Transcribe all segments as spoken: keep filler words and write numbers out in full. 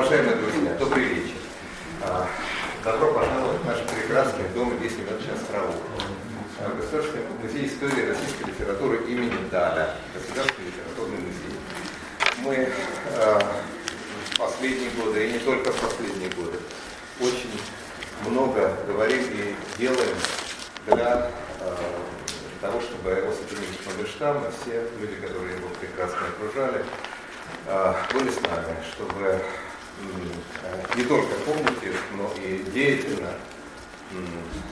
Уважаемые друзья, добрый вечер. Добро пожаловать в наш прекрасный дом десять Ивановича Острового. Государственный музей истории российской литературы имени Даля. Государственный литературный музей. Мы э, в последние годы, и не только в последние годы, очень много говорим и делаем для э, того, чтобы Иосиф Эмильевич Мандельштам и все люди, которые его прекрасно окружали, э, были с нами, чтобы э, не только помнить их, но и деятельно э,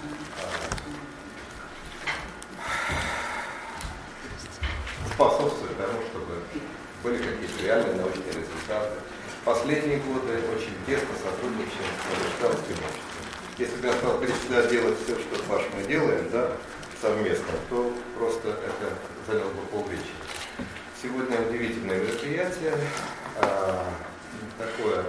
способствовать тому, чтобы были какие-то реальные научные результаты. В последние годы очень тесно сотрудничаем с Мандельштамовским обществом. Если бы я стал перечислять делать все, что Паш мы делаем, да, совместно, то просто это заняло бы полвечера. Сегодня удивительное мероприятие, а, такое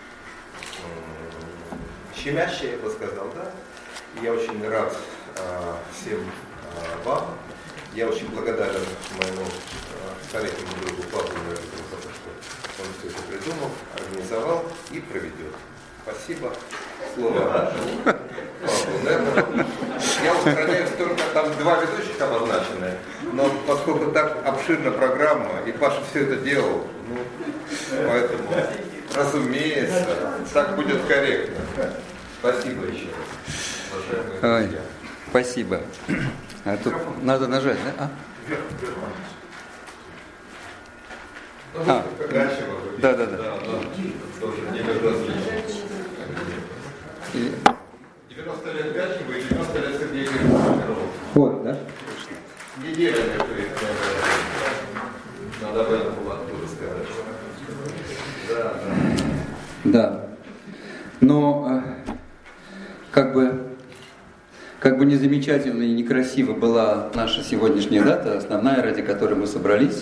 м, щемящее, я бы сказал, да. Я очень рад а, всем а, вам. Я очень благодарен моему а, коллегам и другу Павлу Нервикову за то, что он все это придумал, организовал и проведет. Спасибо. Слово Павлу Нервикову. Я устраняюсь только, там два ведущих обозначены, но поскольку так обширна программа, и Паша все это делал, ну, поэтому, разумеется, так будет корректно. Спасибо еще раз, уважаемые друзья. Спасибо. А тут надо нажать, да? А? А, да, да, да. девяносто лет Гачева и девяносто лет Сергея Германова. Вот, да? Неделя некоторых надо об этом было сказать. Да, да. Да. Но как бы Как бы незамечательно и некрасиво была наша сегодняшняя дата, основная, ради которой мы собрались,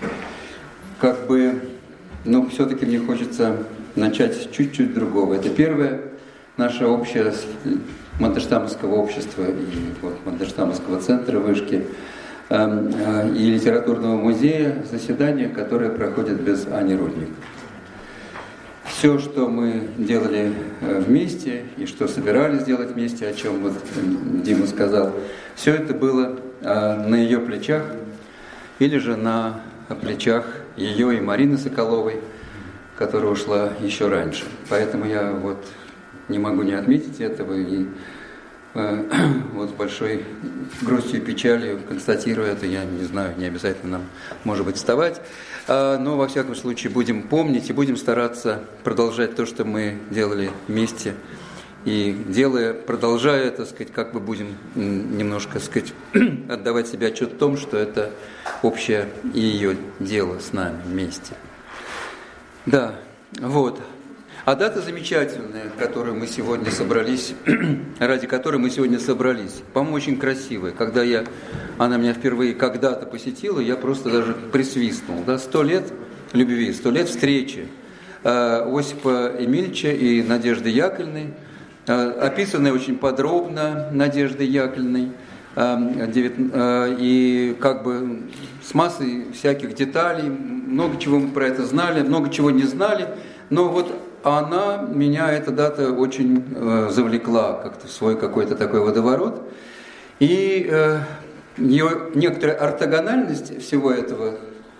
как бы, ну, все-таки мне хочется начать чуть-чуть другого. Это первое наше общее Мандельштамовского общества и вот, Мандельштамовского центра вышки э, э, и литературного музея заседание, которое проходит без Ани Рудник. Все, что мы делали вместе и что собирались делать вместе, о чем вот Дима сказал, все это было на ее плечах или же на плечах ее и Марины Соколовой, которая ушла еще раньше. Поэтому я вот не могу не отметить этого и вот с большой грустью и печалью констатирую это. Я не знаю, не обязательно нам, может быть, вставать. Но, во всяком случае, будем помнить и будем стараться продолжать то, что мы делали вместе. И делая, продолжая, так сказать, как бы будем немножко, так сказать, отдавать себе отчет в том, что это общее и ее дело с нами вместе. Да, вот. А дата замечательная, которую мы сегодня собрались, ради которой мы сегодня собрались, по-моему, очень красивая. Когда я, она меня впервые когда-то посетила, я просто даже присвистнул. Да, сто лет любви, сто лет встречи э, Осипа Эмильевича и Надежды Яковлевны, э, описанная очень подробно Надеждой Яковлевной, э, девять, э, и как бы с массой всяких деталей, много чего мы про это знали, много чего не знали, но вот она, меня эта дата очень э, завлекла как-то в свой какой-то такой водоворот. И э, ее некоторая ортогональность всего этого,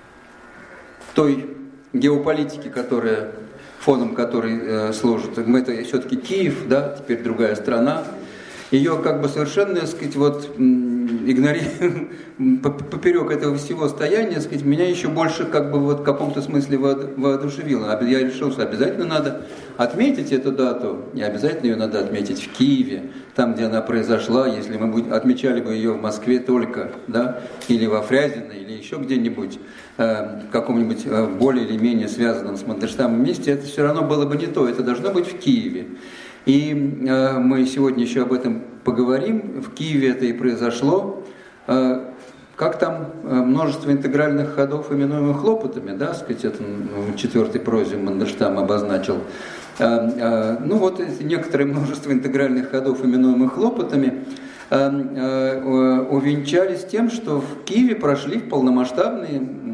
той геополитики, которая, фоном которой э, служит, это все-таки Киев, да, теперь другая страна, ее как бы совершенно, так сказать, вот игнорируя, поперек этого всего стояния, так сказать, меня еще больше как бы вот в каком-то смысле воодушевило. Я решил, что обязательно надо отметить эту дату, и обязательно ее надо отметить в Киеве, там, где она произошла. Если мы отмечали бы ее в Москве только, да, или во Фрязино, или еще где-нибудь, э, в каком-нибудь э, более или менее связанном с Мандельштамом месте, это все равно было бы не то, это должно быть в Киеве. И э, мы сегодня еще об этом поговорим. В Киеве это и произошло. Э, как там э, множество интегральных ходов, именуемых хлопотами, да, сказать, это в четвертой прозе Мандельштам обозначил. Э, э, ну вот некоторое множество интегральных ходов, именуемых хлопотами, э, э, увенчались тем, что в Киеве прошли полномасштабные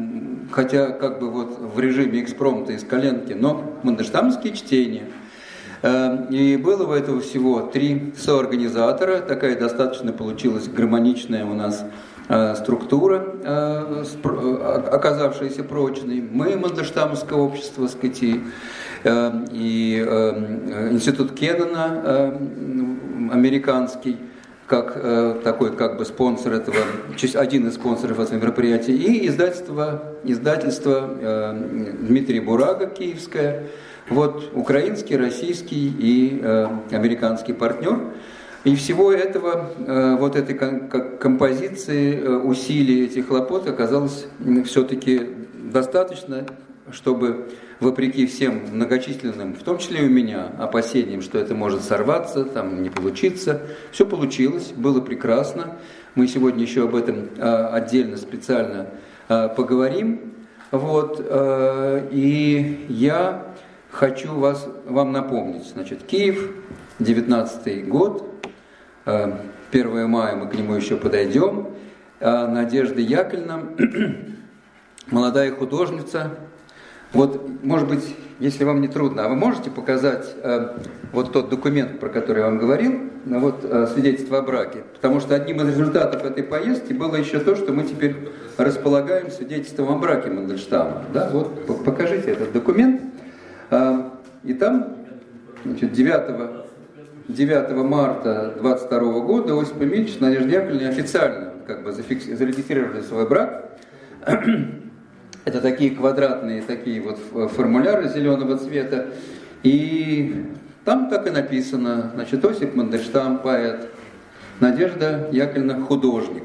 хотя как бы вот в режиме экспромта из коленки, но мандельштамовские чтения. И было у этого всего три соорганизатора, такая достаточно получилась гармоничная у нас структура, оказавшаяся прочной. Мы, Мандельштамовское общество, так сказать, и, и институт Кеннона американский, как такой как бы спонсор этого, один из спонсоров этого мероприятия, и издательство, издательство Дмитрия Бурага киевское, вот украинский, российский и американский партнер. И всего этого, вот этой композиции, усилий, этих хлопот оказалось все-таки достаточно, чтобы, вопреки всем многочисленным, в том числе и у меня, опасениям, что это может сорваться, там не получиться, все получилось, было прекрасно. Мы сегодня еще об этом отдельно, специально поговорим. Вот. И я хочу вас, вам напомнить, значит, Киев, девятнадцатый год, первое мая, мы к нему еще подойдем. Надежда Яковлевна, молодая художница. Вот, может быть, если вам не трудно, а вы можете показать вот тот документ, про который я вам говорил, вот свидетельство о браке? Потому что одним из результатов этой поездки было еще то, что мы теперь располагаем свидетельством о браке Мандельштама. Да? Вот, покажите этот документ. И там, значит, девятого марта двадцать второго года Осип Эмильевич с Надеждой Яковлевной официально как бы зафикси- зарегистрировали свой брак. Это такие квадратные такие вот формуляры зеленого цвета. И там так и написано, значит, Осип Мандельштам, поэт, Надежда Яковлевна, художник.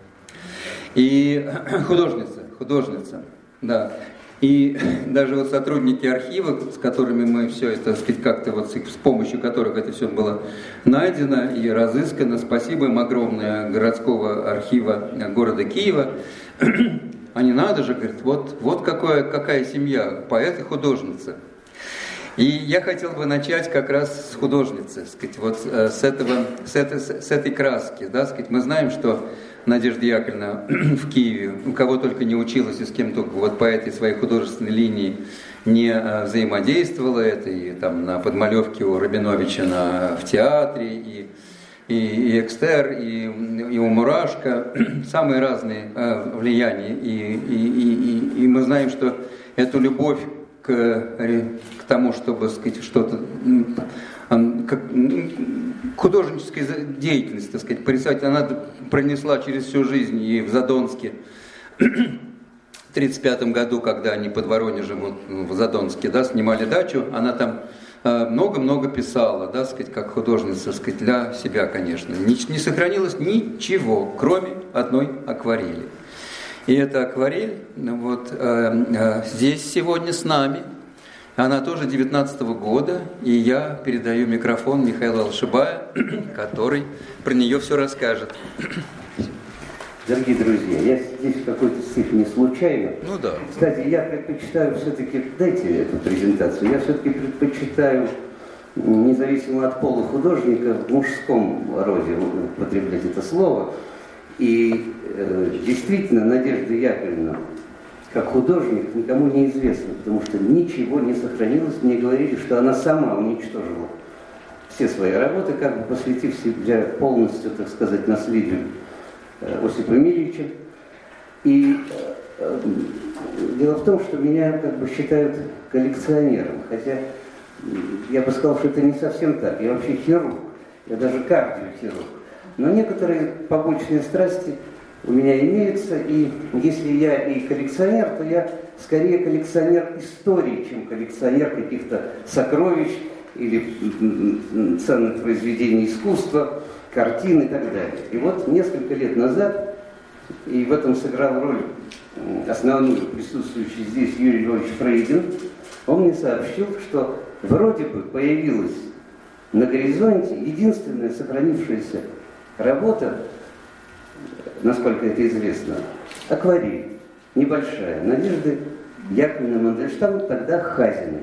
И художница, художница, да. И даже вот сотрудники архива, с которыми мы все это, так сказать, как-то вот с помощью которых это все было найдено и разыскано, спасибо им огромное городского архива города Киева. Они, надо же, говорят, вот, вот какое, какая семья, поэт и художница. И я хотел бы начать как раз с художницы, сказать, вот с, этого, с, этой, с этой краски. Да, сказать. Мы знаем, что Надежда Яковлевна в Киеве, у кого только не училась и с кем только вот по этой своей художественной линии не взаимодействовала, это и там на подмалевке у Рабиновича на, в театре, и, и, и Экстер, и, и у Мурашко, самые разные э, влияния. И, и, и, и мы знаем, что эту любовь к, к тому, чтобы, сказать, что-то, к художнической деятельности, так сказать, порисовать, она пронесла через всю жизнь и в Задонске. В тридцать пятом году, когда они под Воронежем, вот, в Задонске, да, снимали дачу, она там много-много писала, да, сказать, как художница, сказать, для себя, конечно. Не, не сохранилось ничего, кроме одной акварели. И эта акварель вот, э, э, здесь сегодня с нами. Она тоже девятнадцатого года, и я передаю микрофон Михаилу Алшибаю, который про нее все расскажет. Дорогие друзья, я здесь в какой-то степени случайно. Ну да. Кстати, я предпочитаю все-таки, дайте эту презентацию, я все-таки предпочитаю, независимо от пола художника, в мужском роде употреблять это слово. И э, действительно, Надежда Яковлевна, как художник, никому не известна, потому что ничего не сохранилось. Мне говорили, что она сама уничтожила все свои работы, как бы посвятив себя полностью, так сказать, наследию Осипа Эмильевича. И э, дело в том, что меня как бы считают коллекционером, хотя я бы сказал, что это не совсем так. Я вообще хирург, я даже кардиохирург. Но некоторые побочные страсти у меня имеются, и если я и коллекционер, то я скорее коллекционер истории, чем коллекционер каких-то сокровищ или ценных произведений искусства, картин и так далее. И вот несколько лет назад, и в этом сыграл роль основную присутствующий здесь Юрий Львович Фрейдин, он мне сообщил, что вроде бы появилась на горизонте единственная сохранившаяся работа, насколько это известно, акварель, небольшая, Надежды Яковлевны Мандельштам, тогда Хазиной.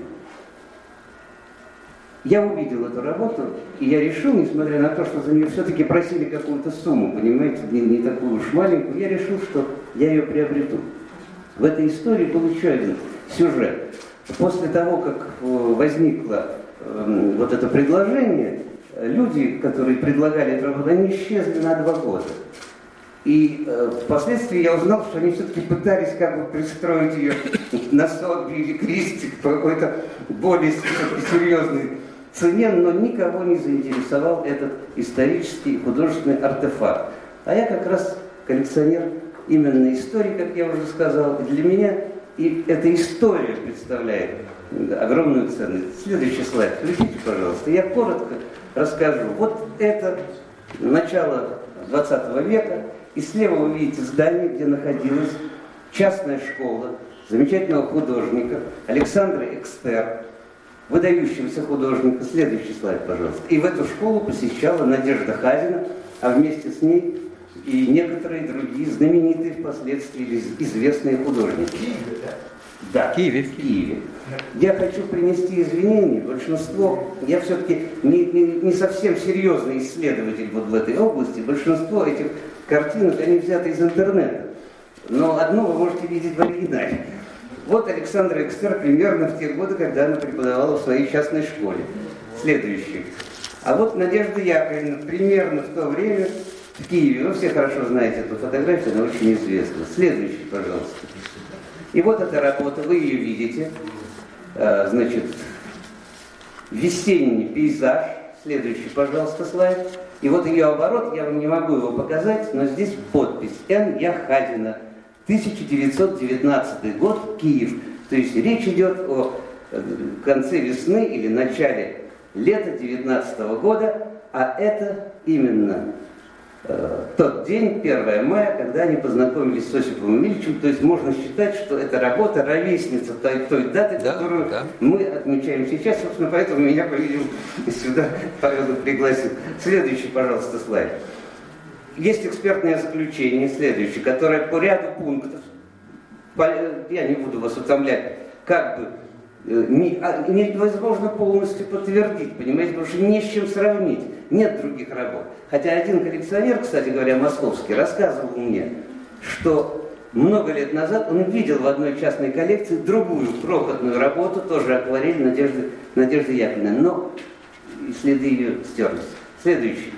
Я увидел эту работу, и я решил, несмотря на то, что за нее все-таки просили какую-то сумму, понимаете, не, не такую уж маленькую, я решил, что я ее приобрету. В этой истории был еще один сюжет. После того, как возникло э, вот это предложение, люди, которые предлагали эту работу, они исчезли на два года. И э, впоследствии я узнал, что они все-таки пытались как бы пристроить ее на Сотби или крестик по какой-то более серьезной цене, но никого не заинтересовал этот исторический и художественный артефакт. А я как раз коллекционер именно истории, как я уже сказал, и для меня и эта история представляет огромную ценность. Следующий слайд, включите, пожалуйста. Я коротко расскажу. Вот это начало двадцатого века, и слева вы видите здание, где находилась частная школа замечательного художника Александра Экстер, выдающегося художника. Следующий слайд, пожалуйста. И в эту школу посещала Надежда Хазина, а вместе с ней и некоторые другие знаменитые впоследствии известные художники. Да, в Киеве. В Киеве. Я хочу принести извинения. Большинство, я все-таки не, не, не совсем серьезный исследователь вот в этой области. Большинство этих картинок, они взяты из интернета. Но одну вы можете видеть в оригинале. Вот Александра Экстер примерно в те годы, когда она преподавала в своей частной школе. Следующий. А вот Надежда Яковлевна примерно в то время в Киеве. Вы все хорошо знаете эту фотографию, она очень известна. Следующий, пожалуйста. И вот эта работа, вы ее видите. А, значит, весенний пейзаж. Следующий, пожалуйста, слайд. И вот ее оборот, я вам не могу его показать, но здесь подпись Н. Я. Хазина. тысяча девятьсот девятнадцатый год, Киев. То есть речь идет о конце весны или начале лета девятнадцатого года, а это именно э, тот день, первое мая, когда они познакомились с Осиповым Ильичем. То есть можно считать, что эта работа ровесница той, той даты, да, которую да. мы отмечаем сейчас. Собственно, поэтому меня, по-видимому, сюда Павел пригласил. Следующий, пожалуйста, слайд. Есть экспертное заключение, следующее, которое по ряду пунктов, по, я не буду вас утомлять, как бы не, невозможно полностью подтвердить, понимаете, потому что не с чем сравнить, нет других работ. Хотя один коллекционер, кстати говоря, московский, рассказывал мне, что много лет назад он видел в одной частной коллекции другую крохотную работу, тоже акварель Надежды, Надежды Яковлевны, но следы ее стерлись. Следующий.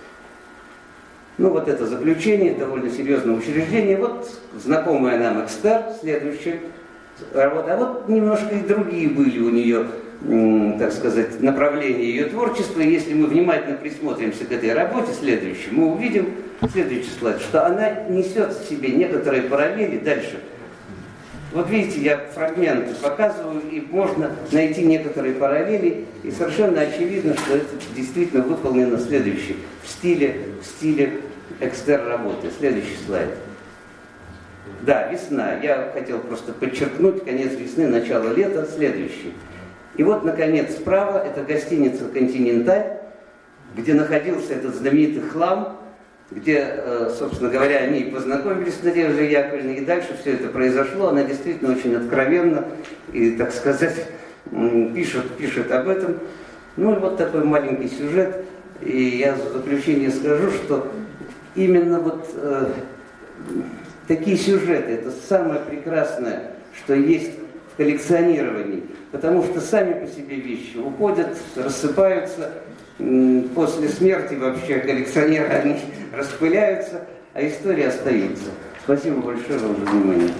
Ну вот это заключение довольно серьезного учреждения. Вот знакомая нам Экстер, следующая работа. А вот немножко и другие были у нее, так сказать, направления ее творчества. И если мы внимательно присмотримся к этой работе, следующей, мы увидим, следующий слайд, что она несет в себе некоторые параллели дальше. Вот видите, я фрагменты показываю, и можно найти некоторые параллели, и совершенно очевидно, что это действительно выполнено следующее, в стиле, в стиле Экстер работы. Следующий слайд. Да, весна. Я хотел просто подчеркнуть конец весны, начало лета. Следующий. И вот, наконец, справа это гостиница «Континенталь», где находился этот знаменитый хлам, где, собственно говоря, они познакомились с Надеждой Яковлевной, и дальше все это произошло. Она действительно очень откровенно и, так сказать, пишет, пишет об этом. Ну и вот такой маленький сюжет. И я в заключение скажу, что именно вот э, такие сюжеты, это самое прекрасное, что есть в коллекционировании. Потому что сами по себе вещи уходят, рассыпаются. После смерти вообще коллекционеры, они распыляются, а история остается. Спасибо большое вам за внимание.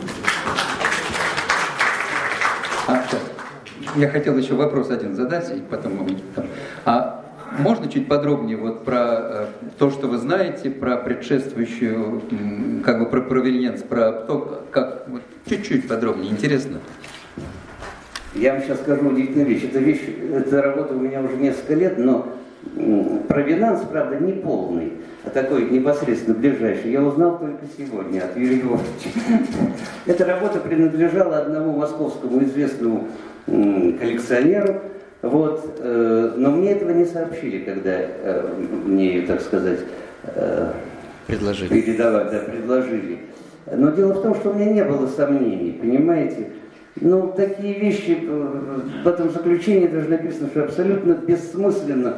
А, я хотел еще вопрос один задать, и потом мы... А можно чуть подробнее вот про э, то, что вы знаете, про предшествующую, м, как бы про провиненс, про то, как... Вот, чуть-чуть подробнее, интересно. Я вам сейчас скажу удивительную вещь. Эта вещь, эта работа у меня уже несколько лет, но провинанс, правда, не полный, а такой непосредственно ближайший. Я узнал только сегодня от Юрия Львовича. Эта работа принадлежала одному московскому известному коллекционеру. Вот, но мне этого не сообщили, когда мне ее, так сказать, предложили. Передавать, да, предложили. Но дело в том, что у меня не было сомнений, понимаете? Ну, такие вещи, в этом заключении даже написано, что абсолютно бессмысленно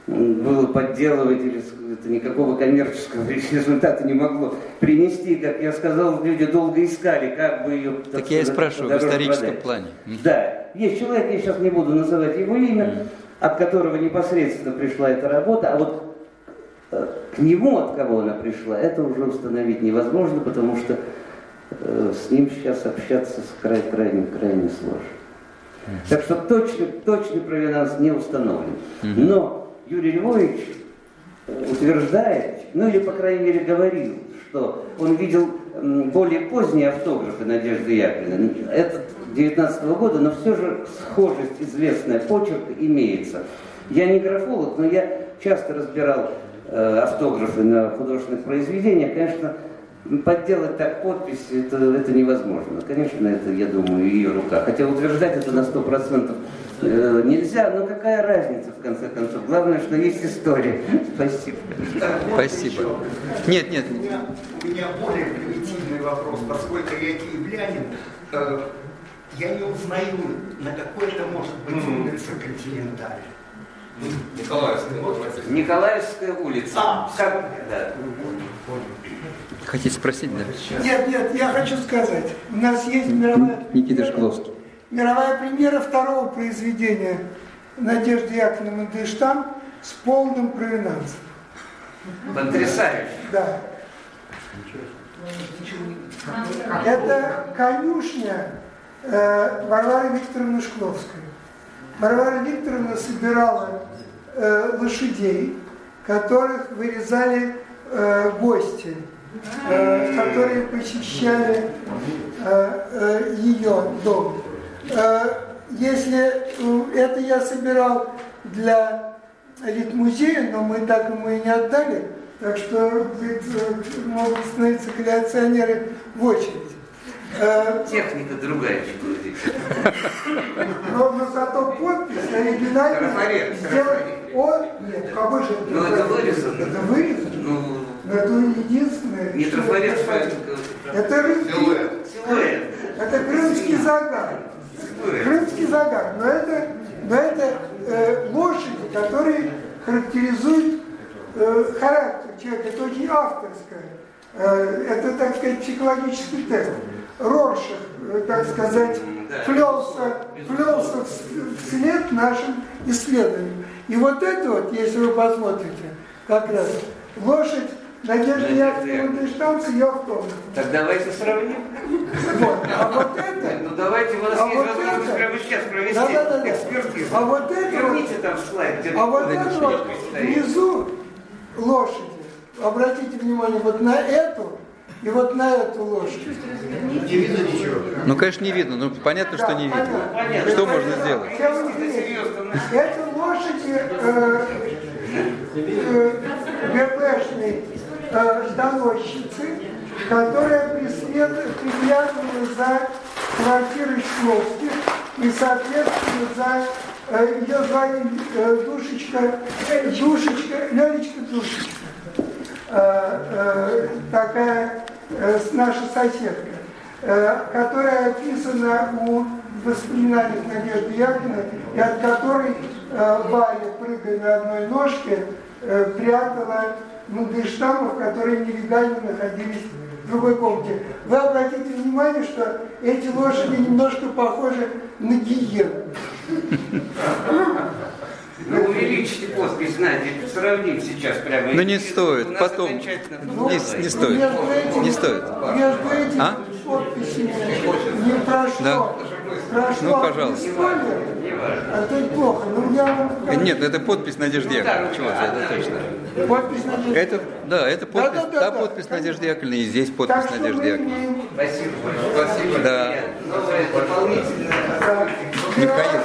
было подделывать, или это никакого коммерческого результата не могло принести. Как я сказал, люди долго искали, как бы ее... Так, так я и спрашиваю, в историческом продать. Плане. Да. Есть человек, я сейчас не буду называть его имя, mm. от которого непосредственно пришла эта работа, а вот к нему, от кого она пришла, это уже установить невозможно, потому что э, с ним сейчас общаться крайне-крайне сложно. Mm. Так что точно, точный провинанс не установлен. Mm-hmm. Но Юрий Львович утверждает, ну или по крайней мере говорил, что он видел более поздние автографы Надежды Яковлевны. Это девятнадцатого года, но все же схожесть, известная, почерк имеется. Я не графолог, но я часто разбирал э, автографы на художественных произведениях. Конечно, подделать так подпись, это, это невозможно. Конечно, это, я думаю, ее рука. Хотя утверждать это на сто процентов э, нельзя, но какая разница, в конце концов. Главное, что есть история. Спасибо. Спасибо. Нет, нет. У меня, у меня более примитивный вопрос. Поскольку я киевлянин, э, я не узнаю, на какой это может быть улица Континенталь. Николаевская. Николаевская улица. А, как? Да. Хотите спросить, да? Нет, нет, я хочу сказать. У нас есть мировая, Никита Шкловский. мировая премьера второго произведения Надежды Яковлевны Мандельштам с полным провинансом. Потрясающе. Да. Это конюшня э, Варвары Викторовны Шкловской. Варвара Викторовна собирала э, лошадей, которых вырезали э, гости, э, которые посещали э, э, ее дом. Э, если э, это я собирал для Литмузея, но мы так ему и не отдали, так что говорит, могут становиться коллекционеры в очередь. Техника другая, но, но зато подпись оригинальная сделать он. Нет, какой же это? Ну это вырезано. Это вырезано? Ну, это единственное. Не трафарет, это рыбки. Силуэт. Силуэт. Это крымский загар. Крымский загар. Но это, но это э, лошади, которые характеризуют э, характер человека. Это очень авторское. Э, это, так сказать, психологический тест. Роршах, так сказать, плелся, плелся вслед нашим исследованиям. И вот это вот, если вы посмотрите, как раз лошадь Надежды Яковлевны Мандельштам с ее автографом. Так давайте сравним. Вот. А вот это... Ну давайте, у нас а есть вот возможность это, прямо сейчас провести да, да, да, экспертизу. А вот это Верните вот, там слайд, где а вот да, это вот внизу лошади, обратите внимание вот на эту, и вот на эту лошадь. Не видно ничего. Ну, конечно, не видно. Ну, понятно, Да, что не видно. понятно. Что Это можно сделать? Это лошади э, э, ГПшной э, доносчицы, которая преследует, приглядывала за квартирой Шкловских и, соответственно, за э, ее звали э, Душечка, Душечка, Лёлечка Душечка. Э, э, такая э, наша соседка, э, которая описана у воспоминаниях Надежды Яковлевны, и от которой э, Валя, прыгая на одной ножке, э, прятала Мандельштамов, которые нелегально находились в другой комнате. Вы обратите внимание, что эти лошади немножко похожи на гиен. Ну, увеличьте подпись, Надя, сравним сейчас прямо. Ну, не стоит, потом. Ну, Не, не стоит, этими, не стоит. Между этими А? подписями не прошло. Да. Прошло Ну, пожалуйста. не спойлер, а то и плохо. Ну, я вам скажу. Нет, это подпись Надежды Яковлевны. Чего же, это точно. Подпись Надежды. Это, да, это подпись, Да, да, да, та да. подпись Надежды Яковлевны, и здесь подпись Так что Надежды мы Яковлевны. имеем Спасибо большое. Спасибо. Да. Новое дополнительное. Михаил.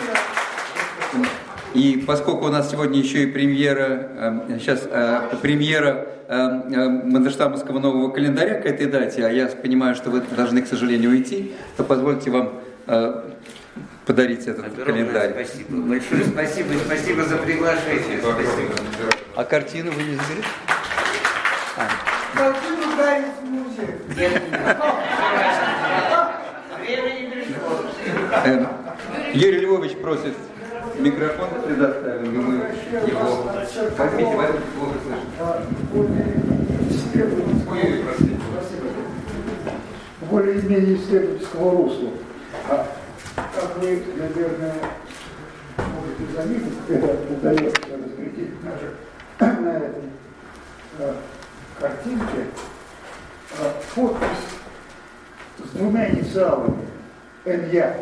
И поскольку у нас сегодня еще и премьера, э, сейчас э, премьера э, э, Мандельштамовского нового календаря к этой дате, а я понимаю, что вы должны, к сожалению, уйти, то позвольте вам э, подарить этот Огромное календарь. спасибо. Большое спасибо и спасибо за приглашение. Спасибо. А картину вы не заберете? Картину дарит в музей. Нет. Время не пришло. Э, Юрий Львович просит микрофон предоставим ему его. Возьмите, возьмите, плохо слышно. Ой, простите. Более-менее исследовательского русла. А как вы, наверное, можете заметить, это удается разглядеть даже на этой э, картинке, э, подпись с двумя инициалами Н Я.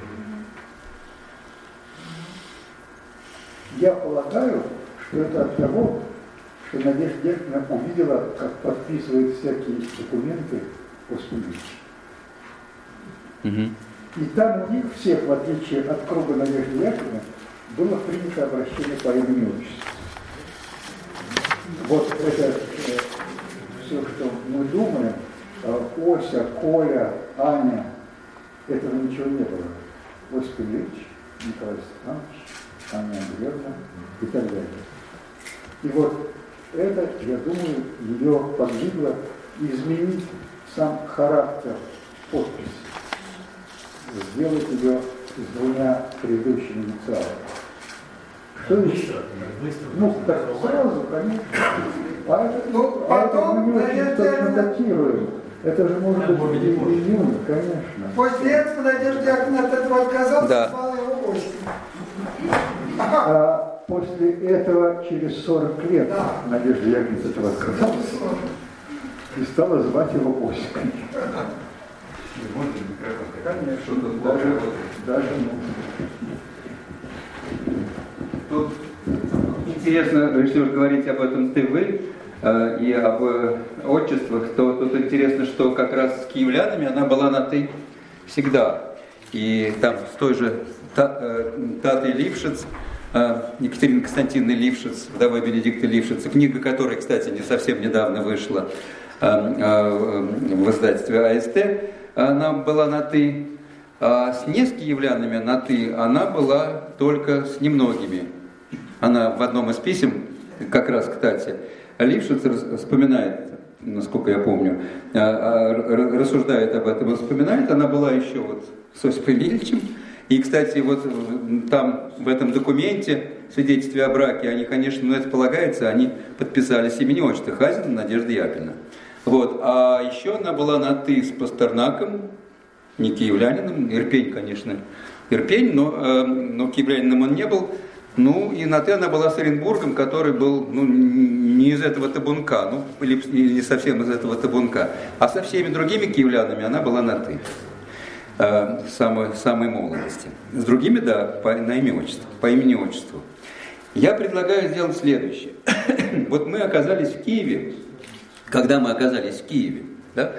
Я полагаю, что это от того, что Надежда Яковлевна увидела, как подписывают всякие документы после Ильича. Угу. И там у них всех, в отличие от круга Надежды Яковлевны, было принято обращение по имени отчеству. Вот это э, все, что мы думаем, э, Ося, Коля, Аня, этого ничего не было. Осип Ильич, Николай Степанович, Аня Андреевна и так далее. И вот это, я думаю, ее подвигло изменить сам характер подписи, сделать ее с двумя предыдущими инициалами. Что еще? Ну, так сразу, конечно. А это, Ну, а потом, это мы не очень наверное, точно датируем. Это же может быть и июнь, конечно. После этого Надежда Яковлевна от этого отказалась, Да. и звала его гостем. А после этого, через сорок лет, Да. Надежда Яковлевна от этого отказалась и стала звать его Осиком. Можно микрофон? Конечно, Что тут даже, плохо даже Тут интересно, если уж говорить об этом ТВ э, и об э, отчествах, то тут интересно, что как раз с киевлянами она была на «ты» всегда. И там с той же та, э, Татой Лившиц, э, Екатерины Константиновны Лившиц, вдовой Бенедикта Лившица, книга которой, кстати, не совсем недавно вышла э, э, в издательстве А Эс Тэ, она была на «ты». А с не с киевлянами на «ты» она была только с немногими. Она в одном из писем, как раз, кстати, Лившиц вспоминает, насколько я помню, рассуждает об этом и вспоминает, она была еще вот с Осипом Ильичем. И, кстати, вот там, в этом документе, свидетельстве о браке, они, конечно, ну это полагается, они подписались имени отчества Хазина Надежда Яковлевна. Вот. А еще она была на «ты» с Пастернаком, не киевлянином, Ирпень, конечно, Ирпень, но, э, но киевлянином он не был. Ну, и на «ты» она была с Оренбургом, который был, ну, не из этого табунка, ну, или не совсем из этого табунка, а со всеми другими киевлянами она была на «ты», э, самой, самой молодости. С другими, да, по, на имя отчеству, по имени отчеству. Я предлагаю сделать следующее. Вот мы оказались в Киеве, когда мы оказались в Киеве, да,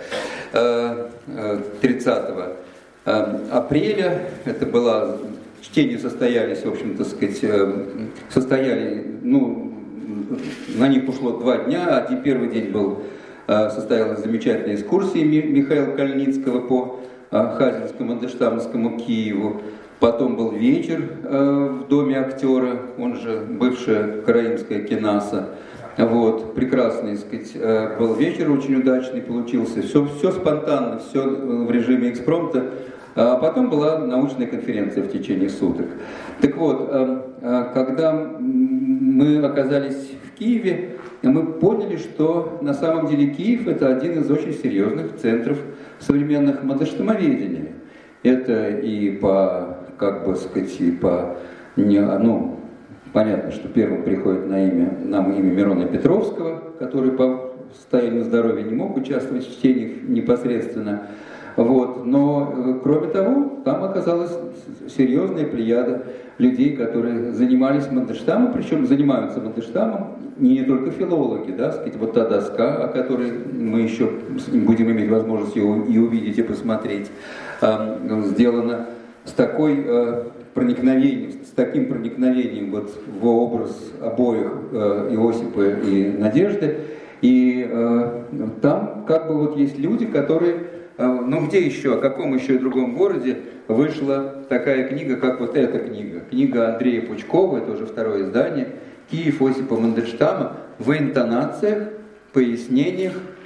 тридцатого апреля, это было, чтения состоялись, в общем-то, сказать, состояли, ну, на них ушло два дня, а первый день был, состоялась замечательная экскурсия Михаила Кальницкого по Хазинскому, Мандельштамовскому Киеву. Потом был вечер в доме актера, он же бывшая Караимская кинаса. Вот, прекрасный, так сказать, был вечер, очень удачный получился, все, все спонтанно, все в режиме экспромта. А потом была научная конференция в течение суток. Так вот, когда мы оказались в Киеве, мы поняли, что на самом деле Киев — это один из очень серьезных центров современных мандельштамоведения. Это и по, как бы сказать, и по, не, ну, понятно, что первым приходит на имя, нам имя Мирона Петровского, который по состоянию здоровья не мог участвовать в чтении непосредственно. Вот. Но, кроме того, там оказалась серьезная плеяда людей, которые занимались Мандельштамом, причем занимаются Мандельштамом не только филологи, да, сказать, вот та доска, о которой мы еще будем иметь возможность ее и увидеть, и посмотреть, сделана с такой проникновением, с таким проникновением вот в образ обоих э, Иосипа и Надежды. И э, там как бы вот есть люди, которые, э, ну где еще, о каком еще и другом городе вышла такая книга, как вот эта книга. Книга Андрея Пучкова, это уже второе издание, «Киев Осипа Мандельштама» в интонациях, пояснениях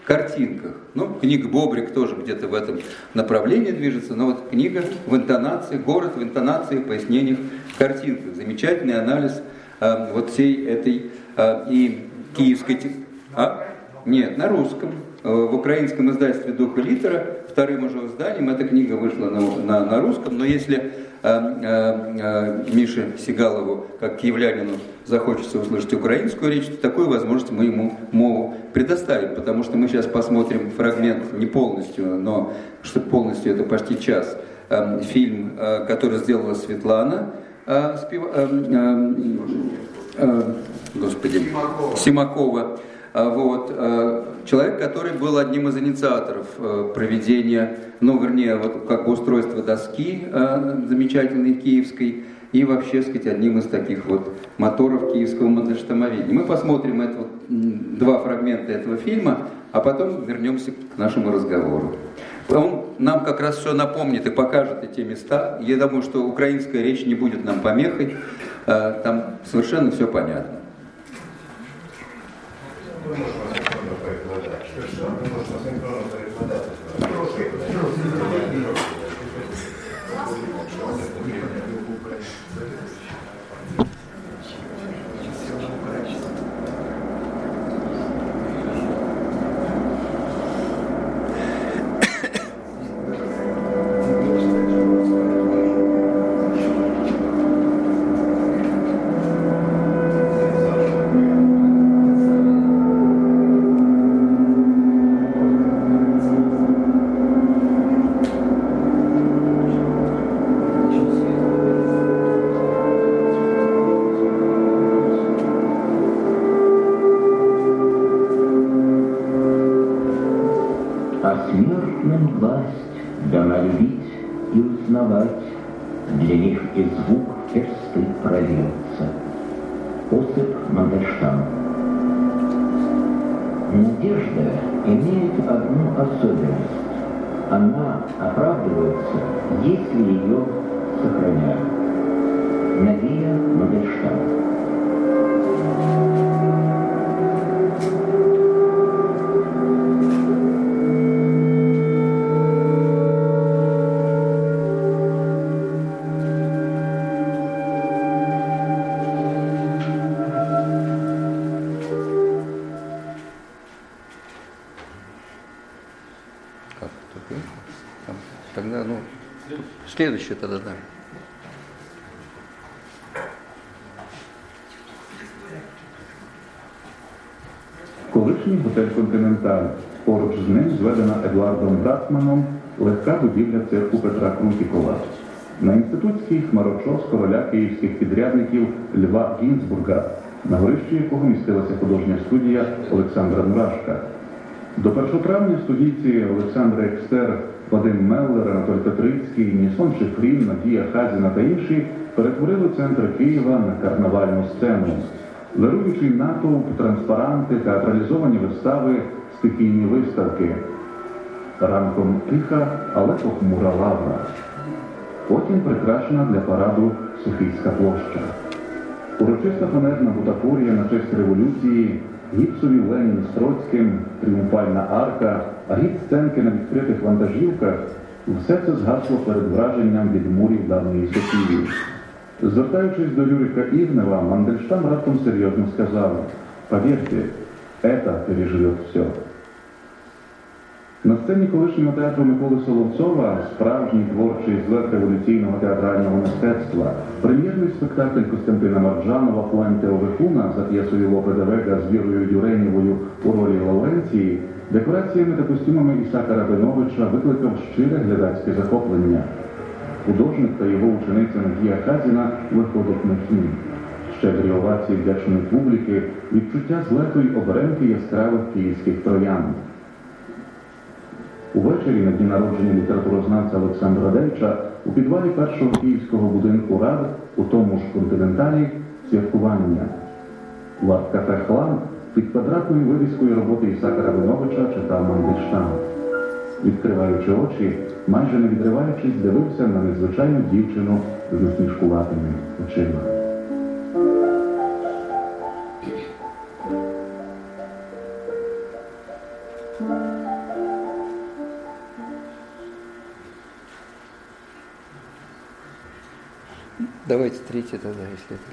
картинках. Ну, книга Бобрик тоже где-то в этом направлении движется, но вот книга в интонации, город в интонации, пояснениях, картинках. Замечательный анализ э, вот всей этой э, и киевской... А? Нет, на русском. В украинском издательстве «Дух и литера», вторым уже изданием, эта книга вышла на, на, на русском, но если э, э, Мише Сигалову, как киевлянину, захочется услышать украинскую речь, то такую возможность мы ему могу предоставить, потому что мы сейчас посмотрим фрагмент, не полностью, но что полностью это почти час, э, фильм, э, который сделала Светлана э, спев, э, э, э, господи, Симакова. Симакова. Вот, человек, который был одним из инициаторов проведения, ну, вернее, вот как бы устройства доски замечательной киевской и вообще, сказать, одним из таких вот моторов киевского мандельштамоведения. Мы посмотрим это, вот, два фрагмента этого фильма, а потом вернемся к нашему разговору. Он нам как раз все напомнит и покажет эти места. Я думаю, что украинская речь не будет нам помехой, там совершенно все понятно. Мы можем асинхронно порекладать. Что? Мы можем асинхронно порекладать. Для них и звук персты прольется. Осип Мандельштам. Надежда имеет одну особенность. Она оправдывается, если ее сохраняют. Надия Мандельштам. Тогда, ну, следующее тогда, да. Колишній готель «Континенталь». Поруч з ним зведена Едуардом Драцманом легка будівля цирку Петра Крутікова. На інститутській хмарочос короля київських підрядників Льва Гінзбурга, на горищі якого містилася художня студія Олександра Мурашка. До першого травня студійці Олександра Екстер, Вадим Меллер, Анатолій Петрицький, Нісон Шифрін, Надія Хазіна та інші перетворили центр Києва на карнавальну сцену. Вируючий натовп, транспаранти, театралізовані вистави, стихійні виставки. Ранком тиха, але похмура лавра. Потім прикрашена для параду Софійська площа. Урочиста фанерна бутафорія на честь революції, гіпсові Ленін з Троцьким, тріумфальна арка, а гіп-сценки на відкритих вантажівках – все це згасло перед враженням від мурів давньої Софії. Звертаючись до Юрика Ігнева, Мандельштам раптом серйозно сказав: «Поверьте, это переживет все». На сцені колишнього театру Миколи Соловцова справжній творчий злет революційного театрального мистецтва, прем'єрний спектакль Костянтина Марджанова «Пуенте Овехуна» за п'єсою Лопе де Вега з Вірою Дюренєвою у ролі Лауренції, декораціями та костюмами Ісака Рабиновича викликав щире глядацьке захоплення. Художник та його учениця Надія Хазіна виходять на кін. Щедрі овації вдячної публіки, відчуття злету й оберемки яскравих київських троянд. Увечері на дні народження літературознавця Олександра Дейча у підвалі першого київського будинку Рад, у тому ж «Континенталі», святкування. В арт-кафе «Хлам» під квадратною вивіскою роботи Ісака Рабиновича читав Мандельштам. Відкриваючи очі, майже не відриваючись, дивився на незвичайну дівчину з насмішкуватими очима. Thank you. Давайте третий тогда, если это.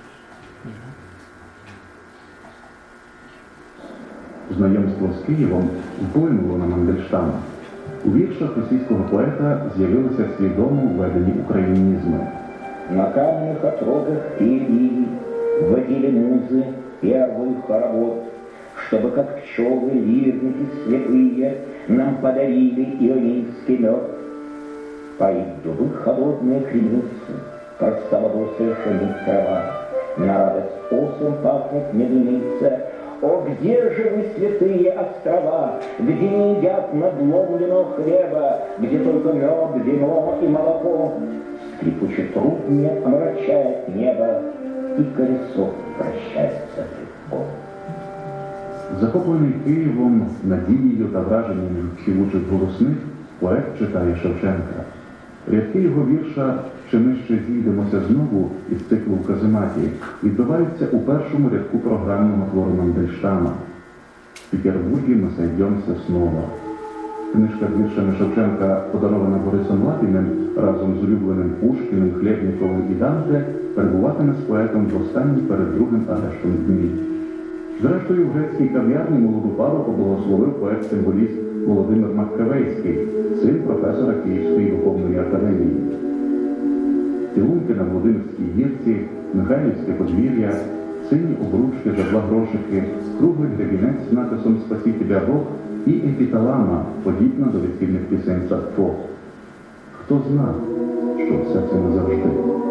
Знайомство з Києвом вплинуло на Мандельштама. У віршах російського поета з'явилися свідомо введені українізми. На каменных отрогах Киевии водили музы первых хоровод, чтобы как пчелы лирники слепые нам подарили ионийский мед. Поют дубы холодные креницы, простоволосая шумит трава, на радость осом пахнет медуница. О, где же вы, святые острова, где не едят надломленного хлеба, где только мед, вино и молоко? Скрипучий труд не омрачает небо, и колесо прощается легко. Захоплений Києвом, надією та враженням співучих голосних, поет читає Шевченка. Рядки його вірша «Чи ми ще зійдемося знову» із циклу «Казематі» відбуваються у першому рядку програмного твору Мандельштама «В Петербургі ми сойдемся снова». Книжка з віршами Шевченка, подарована Борисом Лапіним разом з улюбленим Пушкіним, Хлєбніковим і Данте, перебуватиме з поетом в останній перед другим арештом дні. Зрештою, в грецькій кав'ярні молоду пару поблагословив поет-символіст Володимир Маккавейський, син професора Київської духовної академії. Цілунки на Володимирській гірці, Михайлівське подвір'я, сині обручки за два грошики, круглий гребінець з написом «Спасі тебе Бог» і епіталама, подібна до весільних пісень Садфо. Хто знав, що все це назавжди?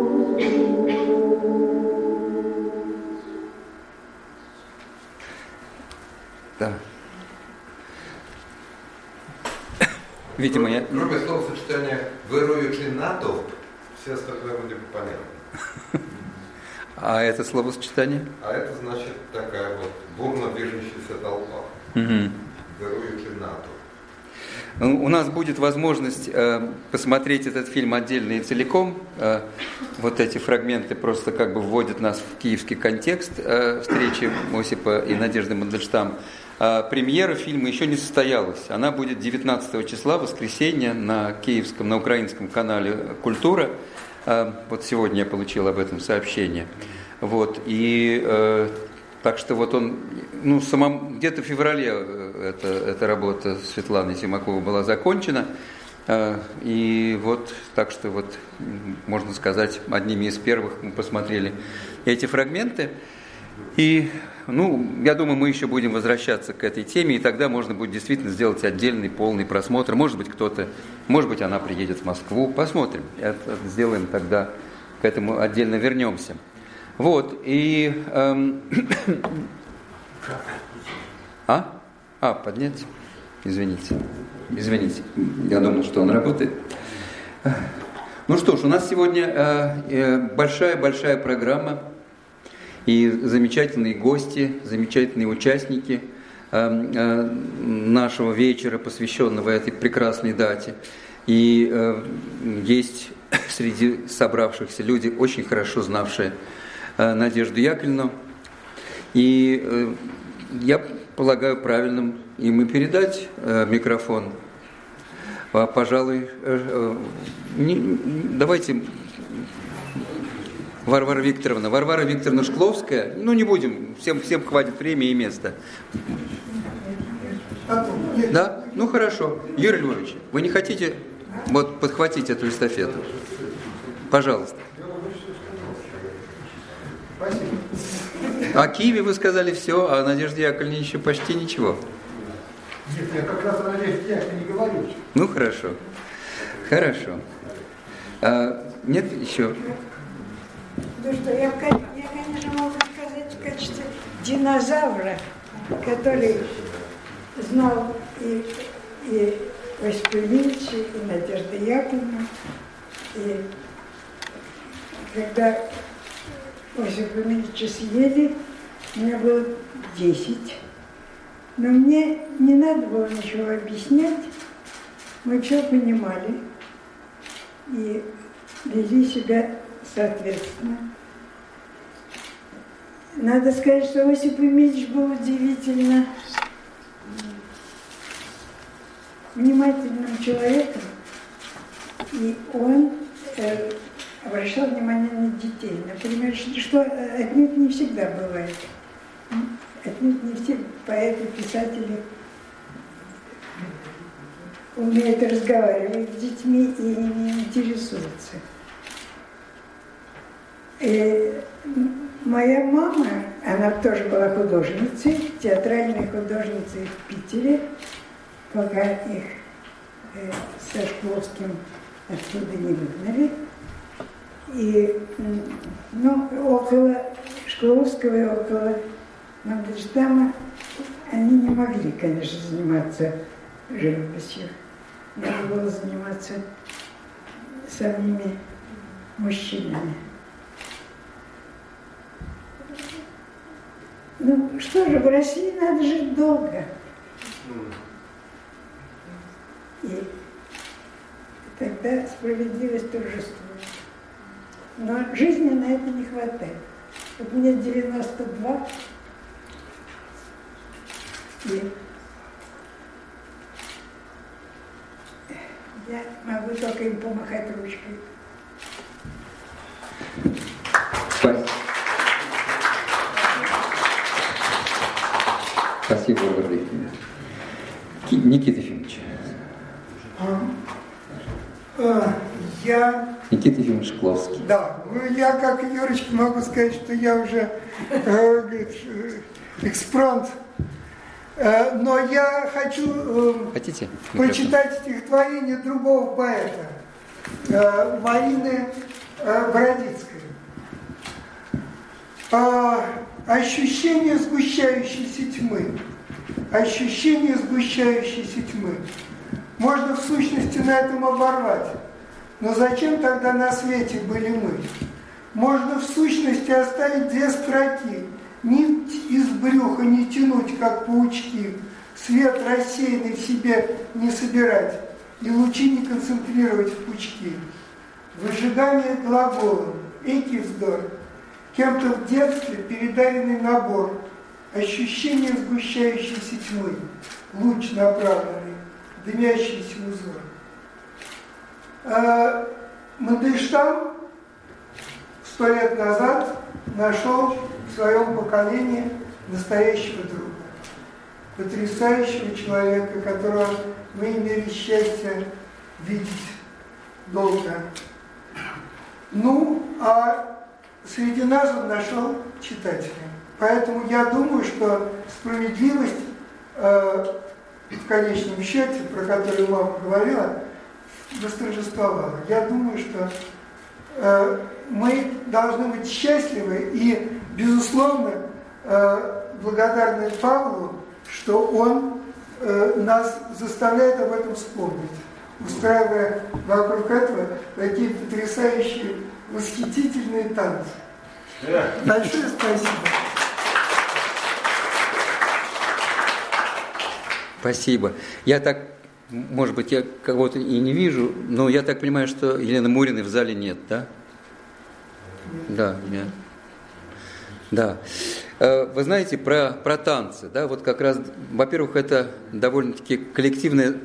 Да. Видимо, я... Кроме словосочетания «вируючий натовп», все остальное вроде бы понятно. А это словосочетание? А это значит такая вот бурно движущаяся толпа. Угу. Вируючий натовп. У нас будет возможность э, посмотреть этот фильм отдельно и целиком. Э, вот эти фрагменты просто как бы вводят нас в киевский контекст э, встречи Осипа и Надежды Мандельштам. Э, премьера фильма еще не состоялась. Она будет девятнадцатого числа, воскресенья, на киевском, на украинском канале «Культура». Э, вот сегодня я получил об этом сообщение. Вот, и... Э, Так что вот он, ну, самом, где-то в феврале эта, эта работа Светланы Симаковой была закончена. И вот, так что вот, можно сказать, одними из первых мы посмотрели эти фрагменты. И, ну, я думаю, мы еще будем возвращаться к этой теме, и тогда можно будет действительно сделать отдельный полный просмотр. Может быть, кто-то, может быть, она приедет в Москву. Посмотрим. Это сделаем тогда, к этому отдельно вернемся. Вот, и... Эм, а? А, поднять? Извините. Извините. Я думал, что он работает. Ну что ж, у нас сегодня большая-большая э, программа. И замечательные гости, замечательные участники э, э, нашего вечера, посвященного этой прекрасной дате. И э, есть среди собравшихся люди, очень хорошо знавшие Надежду Яковлевну. И э, я полагаю правильным им и передать э, микрофон. А, пожалуй, э, э, не, давайте, Варвара Викторовна. Варвара Викторовна Шкловская. Ну, не будем, всем, всем хватит времени и места. Да? Ну, хорошо. Юрий Львович, вы не хотите вот подхватить эту эстафету? Пожалуйста. О Киеве вы сказали все, а о Надежде Яковлевне еще почти ничего. Нет, я как раз о Надежде Яковлевне не говорю. Ну, хорошо. Хорошо. А, нет еще? Ну что, я, я, конечно, могу сказать в качестве динозавра, который знал и, и Осипа Ильича, и Надежду Яковлевну. И когда Осипа Ильича съели, мне было десять. Но мне не надо было ничего объяснять. Мы все понимали и вели себя соответственно. Надо сказать, что Осип Ильич был удивительно внимательным человеком. И он э, обращал внимание на детей. Например, что отнюдь не всегда бывает. Отнюдь не все поэты, писатели умеют разговаривать с детьми и ими интересуются. И моя мама, она тоже была художницей, театральной художницей в Питере, пока их э, со Шкловским отсюда не выгнали. И ну, около Шкловского и около Мандельштама они не могли, конечно, заниматься живописью. Надо было заниматься самими мужчинами. Ну что же, в России надо жить долго. И тогда справедливость торжествует. Но жизни на это не хватает. Вот мне девяносто два, и я могу только им помахать ручкой. Спасибо. Спасибо, Ольга Викторовна. Никита Ефимович. Я... Никита Ефимович Шкловский. Да, ну я, как Юрочка, могу сказать, что я уже э, говорит, экспромт. Э, но я хочу э, Хотите? прочитать стихотворение другого поэта, э, Марины э, Бородицкой. Э, ощущение сгущающейся тьмы. Ощущение сгущающейся тьмы. Можно в сущности на этом оборвать. Но зачем тогда на свете были мы? Можно в сущности оставить две строки. Нить из брюха не тянуть, как паучки. Свет рассеянный в себе не собирать. И лучи не концентрировать в пучки. Выжигание глаголом. Экий вздор. Кем-то в детстве передаренный набор. Ощущение сгущающейся тьмы. Луч направленный. Дымящийся узор. А Мандельштам сто лет назад нашел в своем поколении настоящего друга, потрясающего человека, которого мы имели счастье видеть долго. Ну, а среди нас он нашел читателя. Поэтому я думаю, что справедливость э, в конечном счете, про которую мама говорила, восторжествовала. Я думаю, что э, мы должны быть счастливы и, безусловно, э, благодарны Павлу, что он э, нас заставляет об этом вспомнить, устраивая вокруг этого такие потрясающие, восхитительные танцы. Большое спасибо. Спасибо. Я так, может быть, я кого-то и не вижу, но я так понимаю, что Елены Муриной в зале нет, да? Да, нет. Да. Вы знаете, про, про танцы, да, вот как раз, во-первых, это довольно-таки коллективное,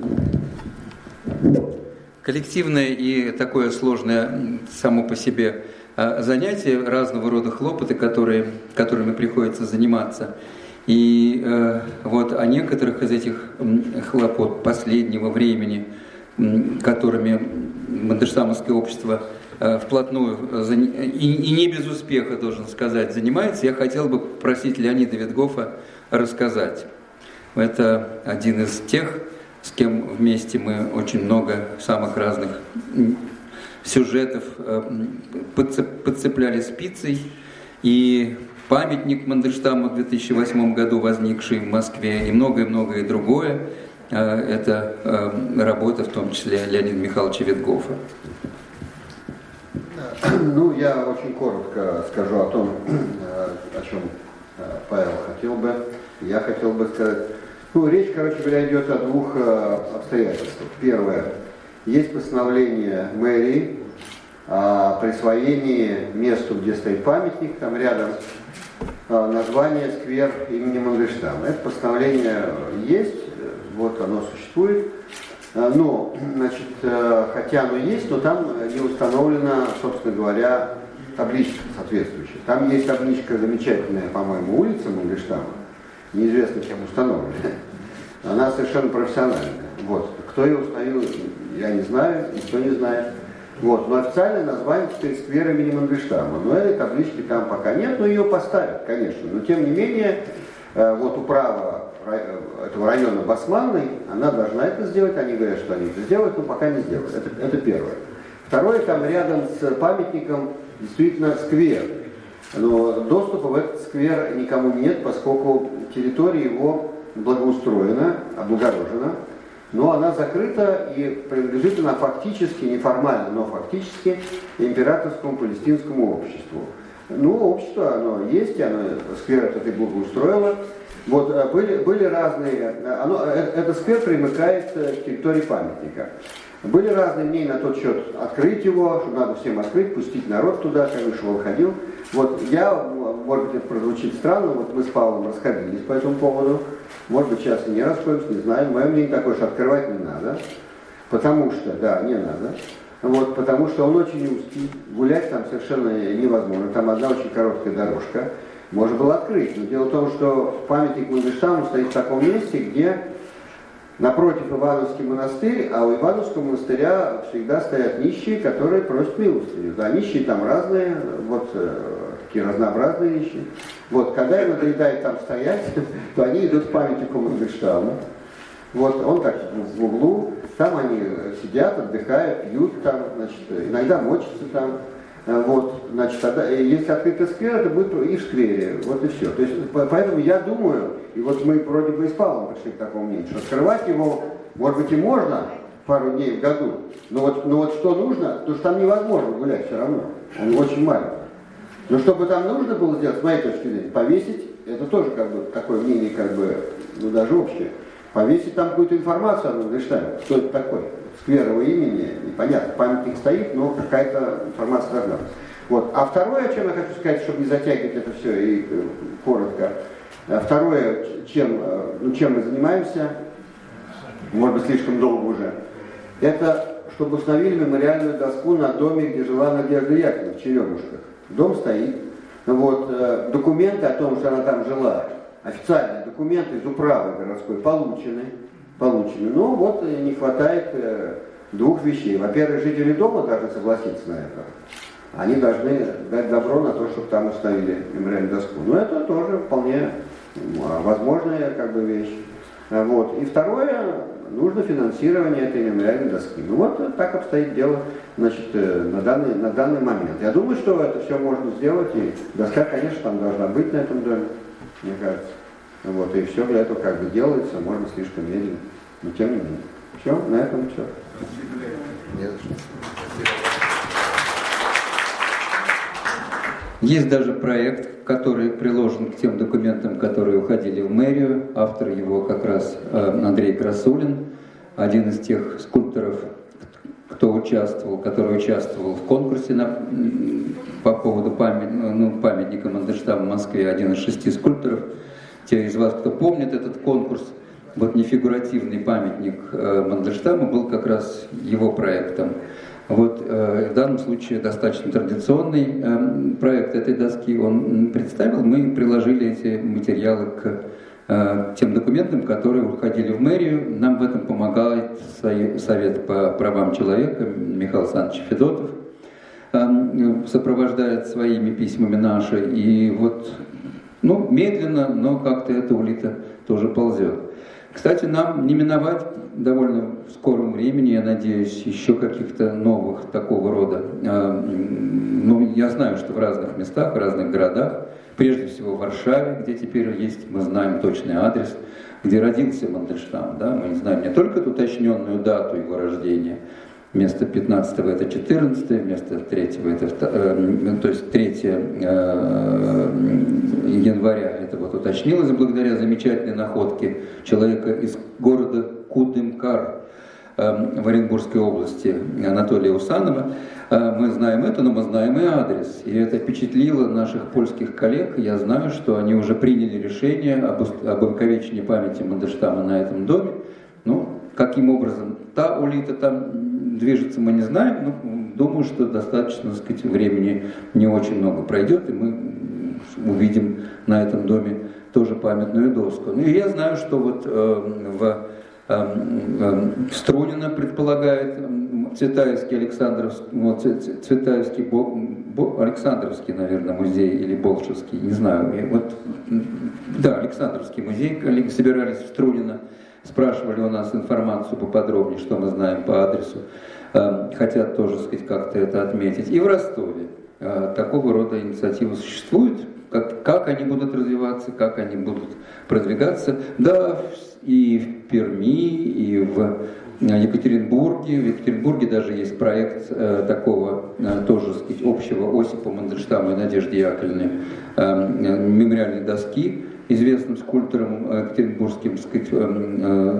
коллективное и такое сложное само по себе занятие, разного рода хлопоты, которые, которыми приходится заниматься. И э, вот о некоторых из этих хлопот последнего времени, которыми Мандельштамовское общество э, вплотную и, и не без успеха, должен сказать, занимается, я хотел бы попросить Леонида Ветгофа рассказать. Это один из тех, с кем вместе мы очень много самых разных сюжетов э, подцепляли спицей. И памятник Мандельштаму в две тысячи восьмом году, возникший в Москве, и многое-многое другое. Это работа, в том числе Леонида Михайловича Ветгофа. Ну, я очень коротко скажу о том, о чем Павел хотел бы. Я хотел бы сказать. Ну, речь, короче говоря, идет о двух обстоятельствах. Первое. Есть постановление мэрии о присвоении месту, где стоит памятник, там рядом название сквер имени Мандельштама. Это постановление есть, вот оно существует. Но, значит, хотя оно есть, но там не установлена, собственно говоря, табличка соответствующая. Там есть табличка замечательная, по-моему, улица Мандельштама, неизвестно кем установлена. Она совершенно профессиональная. Вот. Кто ее установил, я не знаю, никто не знает. Вот. Но официальное название теперь сквер имени Мандельштама. Но этой таблички там пока нет, но ее поставят, конечно. Но тем не менее, вот управа этого района Басманной, она должна это сделать, они говорят, что они это сделают, но пока не сделают. Это, это первое. Второе, там рядом с памятником действительно сквер. Но доступа в этот сквер никому нет, поскольку территория его благоустроена, облагорожена, но она закрыта и принадлежит она фактически, неформально, но фактически императорскому палестинскому обществу. Ну, общество, оно есть, оно сквер этот и благоустроило. Вот, были, были разные, оно, этот сквер примыкает к территории памятника. Были разные мнения на тот счет, открыть его, что надо всем открыть, пустить народ туда, как вышел, выходил. Вот я, может быть, это прозвучит странно, вот мы с Павлом расходились по этому поводу. Может быть, сейчас и не расходимся, не знаю. Мое мнение такое, что открывать не надо. Потому что, да, не надо. Вот, потому что он очень узкий, гулять там совершенно невозможно. Там одна очень короткая дорожка. Можно было открыть. Но дело в том, что памятник Мандельштаму стоит в таком месте, где напротив Ивановский монастырь, а у Ивановского монастыря всегда стоят нищие, которые просят милостыню. Да, нищие там разные, вот такие разнообразные нищие. Вот, когда им надоедает там стоять, то они идут к памятнику Мандельштаму. Вот, он так в углу, там они сидят, отдыхают, пьют там, значит, иногда мочатся там. Вот, значит, тогда, если открытый сквер, это будет и в сквере, вот и все. То есть, поэтому я думаю, и вот мы вроде бы и с Павлом пришли к такому мнению, что открывать его, может быть, и можно пару дней в году, но вот, но вот что нужно, то что там невозможно гулять все равно, он очень маленький. Но чтобы там нужно было сделать, с моей точки зрения, повесить, это тоже как бы такое мнение, как бы, ну даже общее, повесить там какую-то информацию о Мандельштаме, что это такое. Сквер его имени, непонятно, памятник стоит, но какая-то информация должна быть. Вот. А второе, о чем я хочу сказать, чтобы не затягивать это все и э, коротко, второе, чем, ну, чем мы занимаемся, может быть, слишком долго уже, это чтобы установили мемориальную доску на доме, где жила Надежда Яковлевна в Черемушках. Дом стоит, вот, э, документы о том, что она там жила, официальные документы из управы городской получены, получены. Но вот не хватает э, двух вещей. Во-первых, жители дома должны согласиться на это. Они должны дать добро на то, чтобы там установили мемориальную доску. Но это тоже вполне возможная как бы вещь. Вот. И второе, нужно финансирование этой мемориальной доски. Ну вот так обстоит дело, значит, на данный, на данный момент. Я думаю, что это все можно сделать, и доска, конечно, там должна быть на этом доме, мне кажется. Вот, и все для этого как бы делается, можно слишком медленно, но тем не менее. Все, на этом все. Не за что. Есть даже проект, который приложен к тем документам, которые уходили в мэрию. Автор его как раз Андрей Красулин, один из тех скульпторов, кто участвовал, который участвовал в конкурсе на, по поводу памят, ну, памятника Мандельштама в Москве, один из шести скульпторов. Те из вас, кто помнит этот конкурс, вот нефигуративный памятник Мандельштама был как раз его проектом. Вот в данном случае достаточно традиционный проект этой доски он представил. Мы приложили эти материалы к тем документам, которые уходили в мэрию. Нам в этом помогает Совет по правам человека Михаил Александрович Федотов, сопровождает своими письмами наши. И вот, ну, медленно, но как-то это улита тоже ползет. Кстати, нам не миновать довольно в скором времени, я надеюсь, еще каких-то новых такого рода. Ну, я знаю, что в разных местах, в разных городах, прежде всего в Варшаве, где теперь есть, мы знаем точный адрес, где родился Мандельштам, да, мы знаем не только уточненную дату его рождения, вместо пятнадцатого это четырнадцатое, вместо третьего это, э, то есть третьего э, января это вот уточнилось благодаря замечательной находке человека из города Кудымкар э, в Оренбургской области Анатолия Усанова. Э, мы знаем это, но мы знаем и адрес. И это впечатлило наших польских коллег. Я знаю, что они уже приняли решение об, об увековечении памяти Мандельштама на этом доме. Ну, каким образом та улита там движется, мы не знаем, но думаю, что достаточно, так сказать, времени не очень много пройдет, и мы увидим на этом доме тоже памятную доску. Ну и я знаю, что вот э, в э, э, Струнино предполагает Цветаевский, Александровский, вот, Цветаевский, Бо, Бо, Александровский, наверное, музей или Болшевский, не знаю. И вот, да, Александровский музей, коллеги собирались в Струнино, спрашивали у нас информацию поподробнее, что мы знаем по адресу, э, хотят тоже, так сказать, как-то это отметить. И в Ростове э, такого рода инициативы существуют. Как, как они будут развиваться, как они будут продвигаться. Да, и в Перми, и в Екатеринбурге. В Екатеринбурге даже есть проект э, такого, э, тоже, так сказать, общего Осипа Мандельштама и Надежды Яковлевны э, мемориальной доски, известным скульптором екатеринбургским, так сказать, э,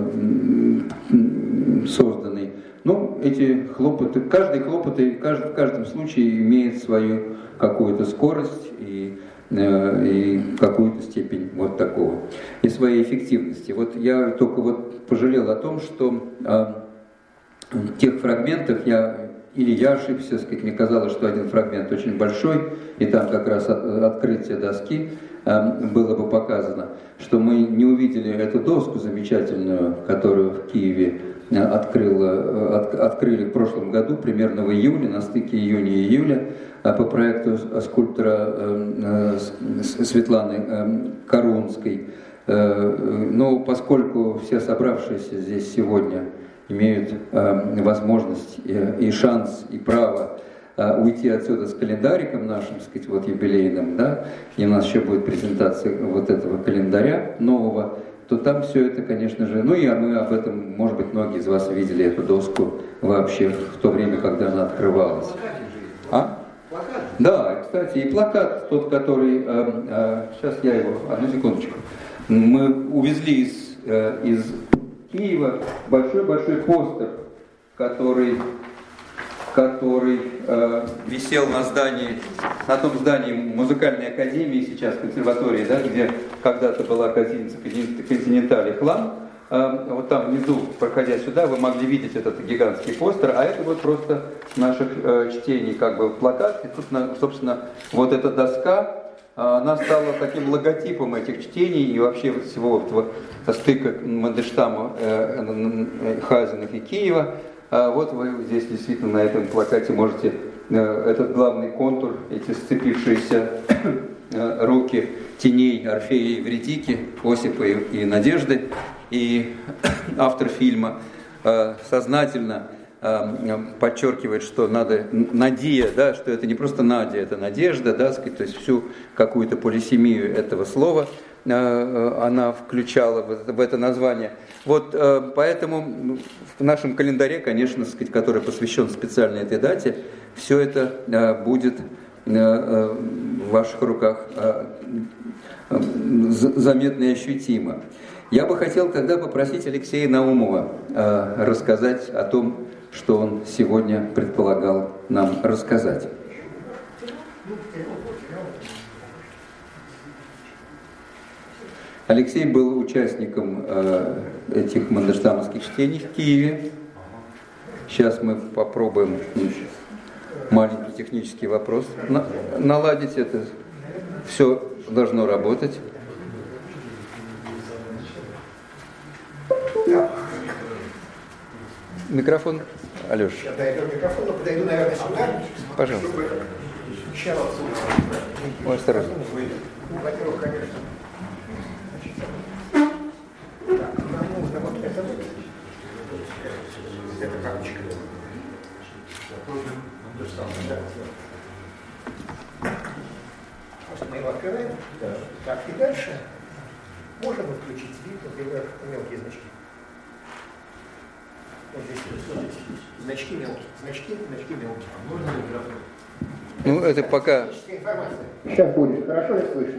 э, созданный. Ну, эти хлопоты, каждый хлопоты каждый, в каждом случае имеет свою какую-то скорость и и какую-то степень вот такого, и своей эффективности. Вот я только вот пожалел о том, что э, в тех фрагментах я, или я ошибся, сказать, мне казалось, что один фрагмент очень большой, и там как раз от, открытие доски э, было бы показано, что мы не увидели эту доску замечательную, которую в Киеве открыла, от, открыли в прошлом году, примерно в июле, на стыке июня и июля, по проекту скульптора э, э, Светланы э, Корунской. Э, но поскольку все собравшиеся здесь сегодня имеют э, возможность э, и шанс, и право э, уйти отсюда с календариком нашим, так сказать, вот юбилейным, да, и у нас еще будет презентация вот этого календаря нового, то там все это, конечно же, ну и мы об этом, может быть, многие из вас видели эту доску вообще в то время, когда она открывалась. А? Да, кстати, и плакат тот, который, э, э, сейчас я его, одну секундочку, мы увезли из, э, из Киева большой-большой постер, который, который э, висел на здании, на том здании музыкальной академии, сейчас консерватории, да, где когда-то была гостиница «Континенталь» и «Хлам». Вот там внизу, проходя сюда, вы могли видеть этот гигантский постер, а это вот просто наших э, чтений, как бы плакат. И тут, собственно, вот эта доска, она стала таким логотипом этих чтений и вообще всего этого стыка Мандельштама, э, Хазиных и Киева. А вот вы здесь действительно на этом плакате можете э, этот главный контур, эти сцепившиеся э, руки теней Орфея и Евридики, Осипа и, и Надежды. И автор фильма э, сознательно э, подчеркивает, что надо Надия, да, что это не просто Надя, это Надежда, да, сказать, то есть всю какую-то полисемию этого слова э, она включала в, в это название. Вот э, поэтому в нашем календаре, конечно, сказать, который посвящен специально этой дате, все это э, будет э, э, в ваших руках э, э, заметно и ощутимо. Я бы хотел тогда попросить Алексея Наумова э, рассказать о том, что он сегодня предполагал нам рассказать. Алексей был участником э, этих мандельштамовских чтений в Киеве. Сейчас мы попробуем маленький технический вопрос на, наладить. Это все должно работать. Микрофон, Алеша. Я дойду к микрофону, подойду, наверное, сюда. Пожалуйста. Чтобы... Сейчас. Ой, осторожно. Ну, во-первых, конечно. Так, нам нужно вот это вот. Это карточка. Просто мы его открываем. Да. Так, и дальше можем включить вид, например, мелкие значки. Вот здесь, вот здесь. Значки мелкие. Значки, значки мелкие. Можно микрофон? Ну, это пока... Сейчас будет. Хорошо ли слышно?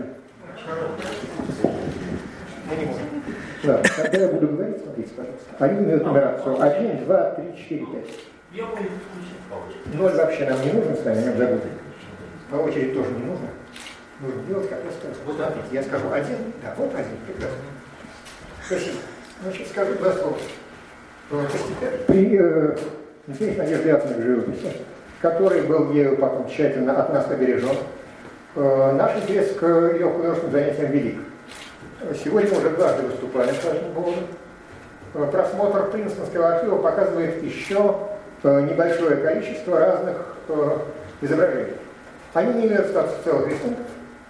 Мы не можем. Да, когда я буду говорить, смотрите, пожалуйста. Они имеют нумерацию один, два, три, четыре, пять. Ноль вообще нам не нужно с вами, нам забудем. По очереди тоже не нужно. Нужно делать, как я скажу. Вот смотрите, я скажу один, да, вот один, прекрасно. Спасибо. Значит, скажу два слова. При э, здесь Надежды Яковлевны живописи, который был ею потом тщательно от нас обережен, э, наш интерес к ее художественным занятиям велик. Сегодня мы уже дважды выступали по этому поводу. Э, просмотр Принстонского архива показывает еще э, небольшое количество разных э, изображений. Они не имеют статуса целых рисунков,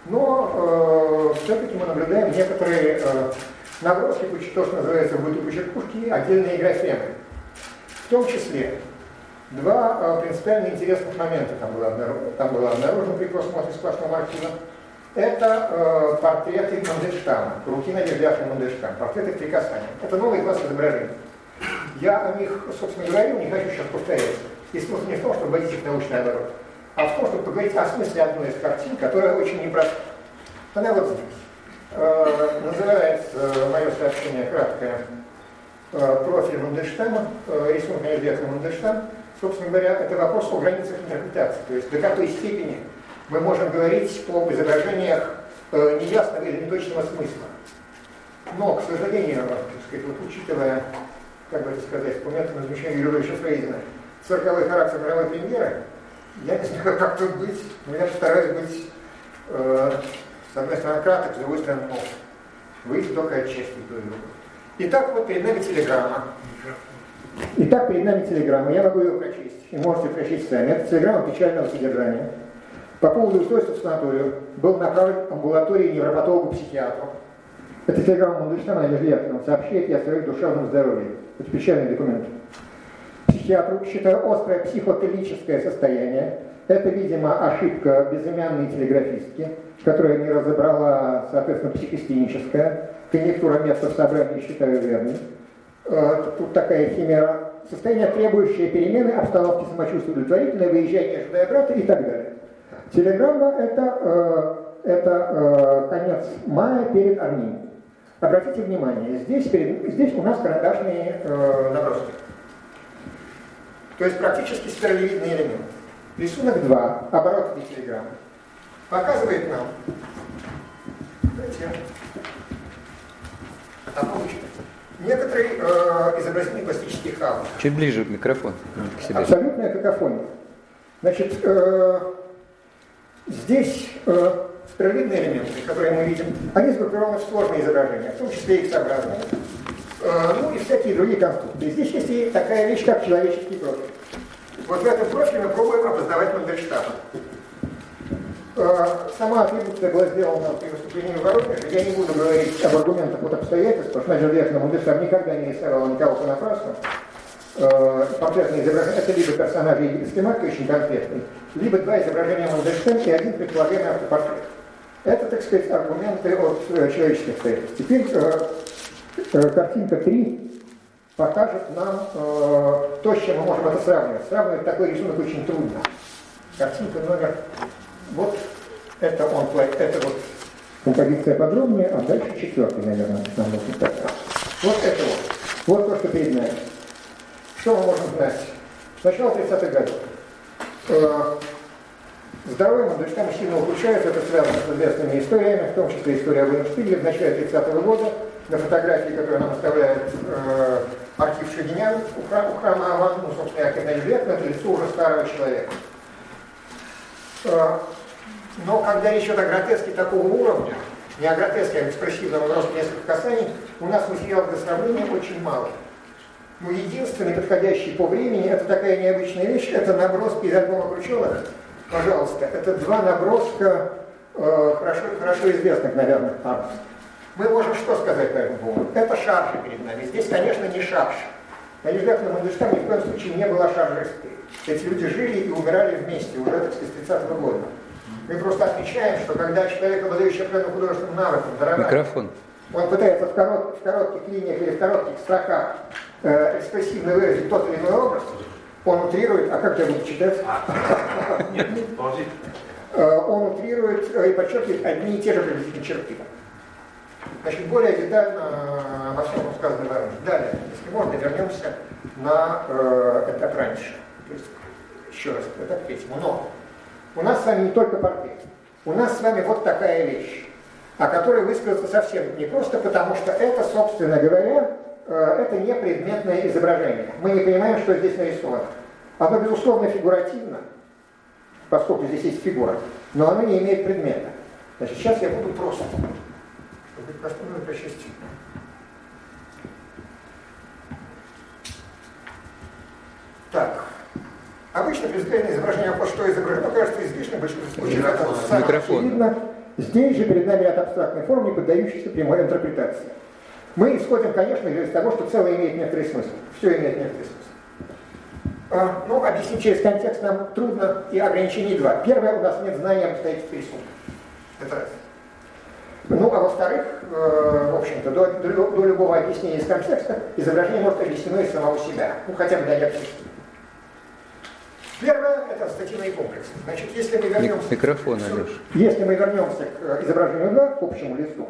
но э, все-таки мы наблюдаем некоторые э, наброски, то, что называется в быту черкушки, отдельные графемы. В том числе два э, принципиально интересных момента там было, обнаружено, там было обнаружено при просмотре сплошного архива. Это э, портреты Мандельштама, руки Надежды Яковлевны Мандельштам, портреты в три касания. Это новый класс изображений. Я о них, собственно говоря, не хочу сейчас повторяться. И смысл не в том, чтобы вводить их в научный оборот, а в том, чтобы поговорить о смысле одной из картин, которая очень непроста. Она вот здесь. Э, называется э, мое сообщение краткое э, «Профиль Мандельштама», э, рисунок Надежды Яковлевны Мандельштам. Собственно говоря, это вопрос о границах интерпретации. То есть до какой степени мы можем говорить об изображениях э, неясного или неточного смысла. Но, к сожалению, так сказать, вот, учитывая, как бы это сказать, по методу замечания Юрьевича Фрейзена, цирковой характер мировой премьеры, я не знаю, как тут быть, но я постараюсь быть, э, с одной стороны, краток, с другой стороны, мог. Выйти только отчасти то и другое. Итак, вот перед нами телеграмма. Итак, перед нами телеграмма. Я могу ее прочесть, и можете прочесть сами. Это телеграмма печального содержания. По поводу устройства в санаторию был направлен амбулатории невропатологу-психиатру. Это телеграмма Мандельштама Надежды Яковлевны сообщает о своем душевном здоровье. Это печальный документ. Психиатру, считая острое психотелическое состояние, это, видимо, ошибка безымянной телеграфистки, которая не разобрала, соответственно, психостеническая. Конъюнктура места в собрании считаю верной. Тут такая химера. Состояние, требующее перемены, обстановки самочувствия удовлетворительное, выезжание, ожидая брата и так далее. Телеграмма – это, э, это э, конец мая перед Арменией. Обратите внимание, здесь, перед, здесь у нас карандашные э, наброски. То есть практически спиралевидный элемент. Рисунок два, оборот этой телеграммы, показывает нам, знаете, некоторый э, изобразительный пластический хаос. Чуть ближе к микрофону. К себе. Абсолютная какофония. Значит, э, здесь э, спиралевидные элементы, которые мы видим, они сгруппированы в сложные изображения, в том числе X-образные, э, ну и всякие другие конструкции. Здесь есть и такая вещь, как человеческий профиль. Вот в этом профиле мы пробуем опознавать Мандельштама. Э, сама атрибуция была сделана при выступлении в Воронеже. Я не буду говорить об аргументах от обстоятельств, потому что Надежда Яковлевна Мандельштам никогда не рисовала никого понапрасну. Портретные изображения, это либо персонажи египетской марки очень конкретные, либо два изображения Мандельштама и один предполагаемый автопортрет. Это, так сказать, аргументы от э, человеческих обстоятельств. Теперь э, э, картинка три покажет нам э, то, с чем мы можем это сравнивать. Сравнивать такой рисунок очень трудно. Картинка номер... Вот это он, это вот композиция подробнее, а дальше четвертый, наверное, нам нужно сказать. Вот это вот. Вот то, что перед нами. Что мы можем знать? С начала тридцатых годов. Э, здоровье Мандельштама сильно ухудшается, это связано с известными историями, в том числе история об Эйнштейне в начале тридцатого года, на фотографии, которую нам оставляет э, архив Шагинян у храма, у храма Аван, ну, собственно, архив Надежды Яковлевны, это лицо уже старого человека. Э, но когда речь идет о гротеске такого уровня, не о гротеске, а о экспрессивном наброске нескольких касаний, у нас материалов для сравнения очень мало. Ну, единственный подходящий по времени, это такая необычная вещь, это наброски из альбома Крученых. Пожалуйста, это два наброска э, хорошо, хорошо известных, наверное, авторов. Мы можем что сказать по этому поводу? Это шаржи перед нами. Здесь, конечно, не шарж. Надежда Яковлевна Мандельштам ни в коем случае не была шаржисткой. Эти люди жили и умирали вместе уже, так сказать, с тридцатого года. Мы просто отмечаем, что когда человек, обладающий определенным художественным навыком, дорогой, микрофон, он пытается в, корот, в коротких линиях или в коротких строках э, экспрессивно выразить тот или иной образ, он утрирует, а как я буду читать? Нет, нет, положить. Он утрирует и подчеркивает одни и те же приблизительные черты. Значит, более детально обо всем сказано в Воронеже. Далее, если можно, вернемся на э, этап раньше. То есть, еще раз, этап третьему. Но у нас с вами не только портрет. У нас с вами вот такая вещь, о которой высказаться совсем не просто, потому что это, собственно говоря, это не предметное изображение. Мы не понимаем, что здесь нарисовано. Оно, безусловно, фигуративно, поскольку здесь есть фигура, но оно не имеет предмета. Значит, сейчас я буду просто, чтобы быть простым и прочесть. Так. Обычно при взгляде на изображение, а что изображено, кажется излишним, большинство случаев Микрофон. видно. Здесь же перед нами ряд абстрактной форм, не поддающихся прямой интерпретации. Мы исходим, конечно, из того, что целое имеет некоторый смысл. Все имеет некоторый смысл. А, ну, объяснить через контекст нам трудно, и ограничений два. Первое, у нас нет знания обстоятельств рисунка. Это раз. Ну, а во-вторых, э, в общем-то, до, до, до любого объяснения из контекста изображение может объяснено из самого себя. Ну, хотя бы для лексики. Первое – это стативные комплексы. Значит, если мы вернемся... Микрофон, Алеш. Если мы вернемся к изображению два, к общему лицу,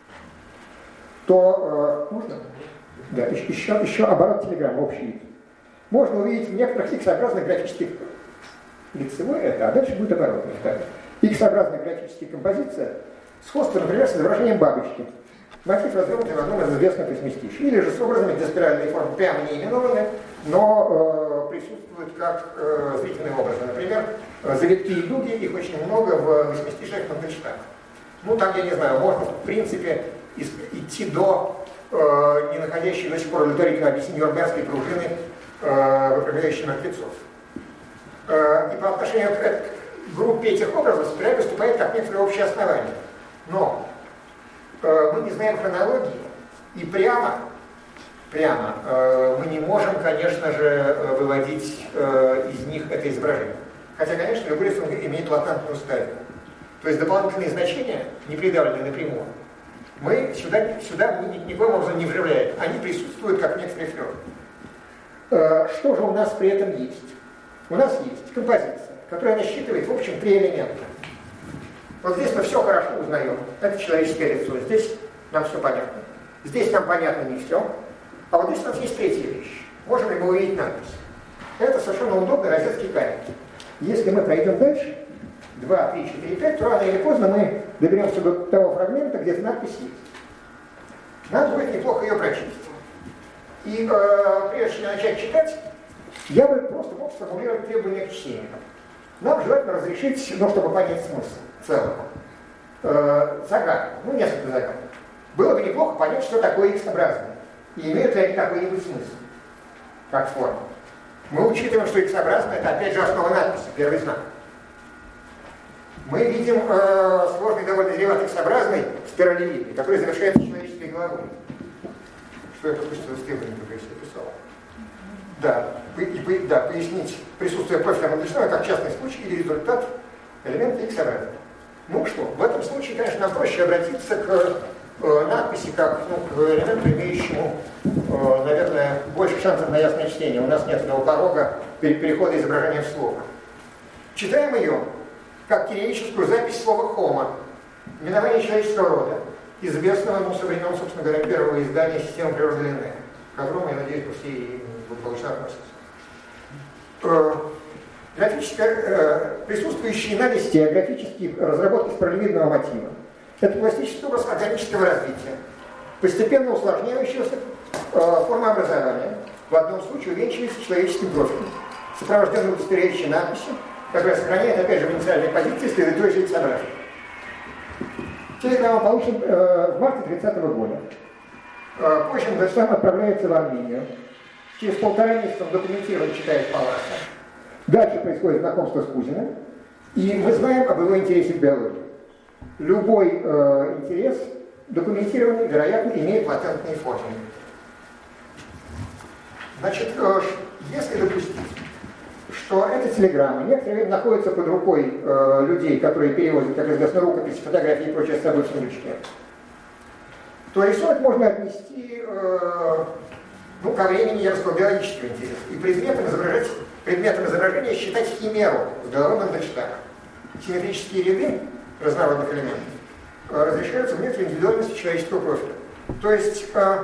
то... Э, можно? Да, еще, еще оборот телеграммы, общий вид. Можно увидеть в некоторых иксообразных графических... Лицевой это, а дальше будет оборотный. Да. Иксообразная графическая композиция сходство, например, с изображением бабочки. Мотив развернутый в одном из известных письмистищ. Или же с образами, где спиральные формы прямо не именованы, но э, присутствуют как э, зрительные образы. Например, завитки и дуги, их очень много в письмистищах Мандельштама. Ну, там, я не знаю, можно, в принципе, идти до э, не находящей до сих пор удовлетворительно объяснения нюрнбергской пружины, э, выпрямляющей мертвецов. Э, и по отношению к, к группе этих образов спираль выступает как некоторое общее основание. Но э, мы не знаем хронологии, и прямо, прямо э, мы не можем, конечно же, выводить э, из них это изображение. Хотя, конечно, любой рисунок имеет латентную стадию. То есть дополнительные значения, не придавленные напрямую, мы сюда, сюда ни, никоим образом не вживляем. Они присутствуют как некоторые флёры. Э, что же у нас при этом есть? У нас есть композиция, которая насчитывает, в общем, три элемента. Вот здесь мы все хорошо узнаем. Это человеческое лицо. Здесь нам все понятно. Здесь нам понятно не все. А вот здесь у нас есть третья вещь. Можем ли мы увидеть надпись? Это совершенно удобный розетский камень. Если мы пройдем дальше, два, три, четыре, пять, то рано или поздно мы доберемся до того фрагмента, где надпись есть. Надо будет неплохо ее прочесть. И э, прежде чем начать читать, я бы просто мог сформулировать требования к чтению. Нам желательно разрешить, ну, чтобы понять смысл целого. Э, загадку, ну, несколько загадок. Было бы неплохо понять, что такое икс-образное. И имеют ли они какой-нибудь смысл, как форма. Мы учитываем, что икс-образное — это опять же основа надписи, первый знак. Мы видим э, сложный довольно дериват икс-образный, спиралевидный, который завершается человеческой головой. Что я только что Стефани только что писал. Да, и, да, пояснить присутствие профиля Мандельштама как частный случай или результат элемента икс-образного. Ну что, в этом случае, конечно, нам проще обратиться к э, надписи как, ну, к элементу, имеющему, э, наверное, больше шансов на ясное чтение. У нас нет этого порога перехода изображения в слово. Читаем ее как кириллическую запись слова «хома», именование человеческого рода, известного, ну, со времен, собственно говоря, первого издания «Системы природы Линнея», к которому, я надеюсь, по всей благополучно относится. Э, графическое, э, присутствующие на листе графические разработки спиралевидного мотива. Это пластический образ органического развития, постепенно усложняющегося э, формообразования, в одном случае увенчивается человеческим профилем, сопровожденный удостоверяющей надписью, которая сохраняет, опять же, в инициальной позиции следует той же икс-образной. Телеграмма получен э, в марте тридцатого года. Э, позже Мандельштам отправляется в Армению. Через полтора месяца он документированно читает Палласа. Дальше происходит знакомство с Кузиным. И мы знаем об его интересе к биологии. Любой э, интерес документированный, вероятно, имеет латентные формы. Значит, э, если допустить, что эта телеграмма некоторое время находится под рукой э, людей, которые переводят, как известно, рукописи, фотографии и прочее с собой в сундучке, то рисунок можно отнести э, ну, ко времени яркого биологического интереса. И предметом, изображать, предметом изображения считать химеру с головой Мандельштама. Симметрические ряды разнородных элементов э, разрешаются в некоторой индивидуальности человеческого профиля. То есть, э,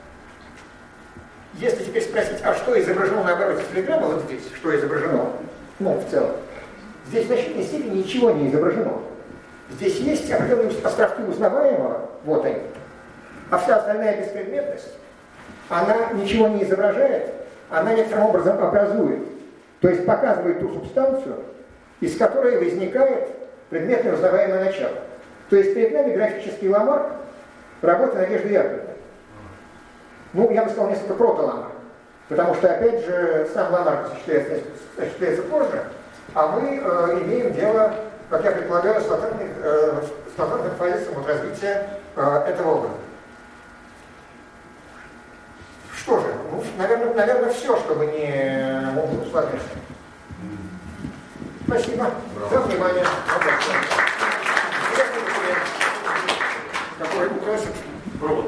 если теперь спросить, а что изображено на обороте телеграммы, вот здесь, что изображено, ну, в целом, здесь в значительной степени ничего не изображено. Здесь есть определенные островки узнаваемого, вот они, а вся остальная беспредметность она ничего не изображает, она некоторым образом образует, то есть показывает ту субстанцию, из которой возникает предметное узнаваемое начало. То есть перед нами графический ламарк работы Надежды Яковлевны. Ну, я бы сказал, несколько прото-ламарк, потому что, опять же, сам ламарк осуществляется, осуществляется позже, а мы э, имеем дело, как я предполагаю, с латентным э, позицией вот, развития э, этого образа. Что же, ну, наверное, наверное, все, чтобы не усложняться. Спасибо за внимание. Какой украсит? Провод.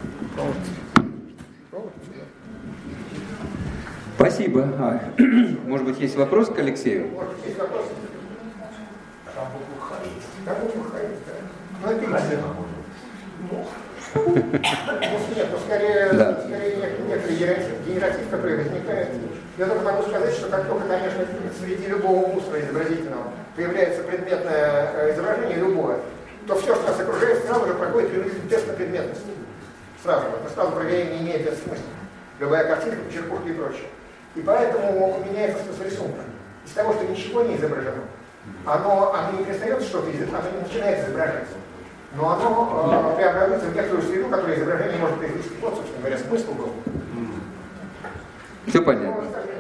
Спасибо. А, может быть, есть вопрос к Алексею? Может быть, есть вопрос? Там буква Х есть. Там буква Х есть, да. Ну, это истина. Нет, ну скорее, да. скорее некоторый генератив, который возникает. Я только могу сказать, что как только, конечно, среди любого мусора изобразительного появляется предметное изображение, любое, то все, что нас окружает, сразу же проходит тест на предметность. Сразу же. Мы сразу проверяем, не имеет это смысла. Любая картинка, черкушка и прочее. И поэтому меняется смысл рисунка. Из того, что ничего не изображено, оно, оно не перестает что-то, оно не начинает изображаться. Но оно э, преобразуется в некоторую среду, которая изображение может произвести. Вот, собственно говоря, смысл был. Все понятно.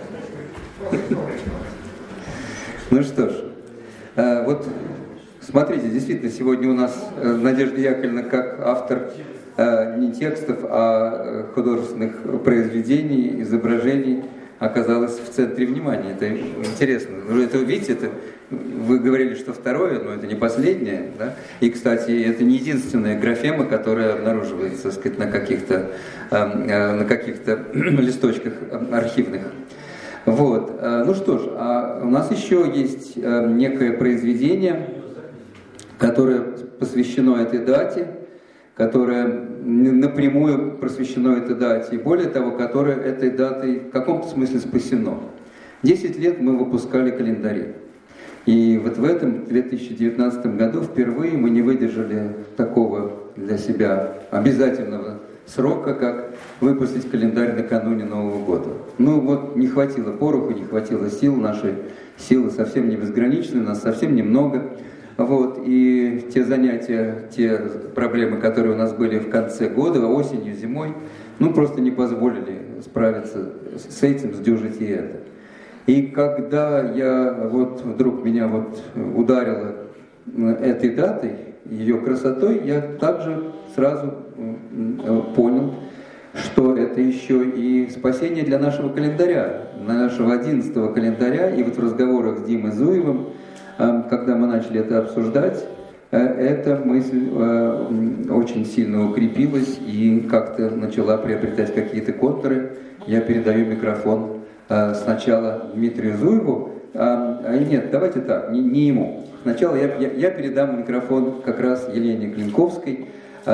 Ну что ж, э, вот смотрите, действительно, сегодня у нас Надежда Яковлевна как автор э, не текстов, а художественных произведений, изображений оказалась в центре внимания. Это интересно. Это, видите, это, вы говорили, что второе, но это не последнее. Да? И, кстати, это не единственная графема, которая обнаруживается, так сказать, на каких-то, на каких-то листочках архивных. Вот. Ну что ж, а у нас еще есть некое произведение, которое посвящено этой дате, которое напрямую посвящено этой дате, и более того, которое этой датой в каком-то смысле спасено. Десять лет мы выпускали календари. И вот в этом две тысячи девятнадцатом году впервые мы не выдержали такого для себя обязательного срока, как выпустить календарь накануне Нового года. Ну вот не хватило пороху, не хватило сил, наши силы совсем не безграничны, нас совсем немного. Вот, и те занятия, те проблемы, которые у нас были в конце года, осенью, зимой, ну просто не позволили справиться с этим, сдюжить и это. И когда я вот вдруг меня вот ударило этой датой, ее красотой, я также сразу понял, что это еще и спасение для нашего календаря, нашего одиннадцатого календаря. И вот в разговорах с Димой Зуевым, когда мы начали это обсуждать, эта мысль очень сильно укрепилась и как-то начала приобретать какие-то контуры. Я передаю микрофон сначала Дмитрию Зуеву, а нет, давайте так, не, не ему. Сначала я, я, я передам микрофон как раз Елене Клинковской,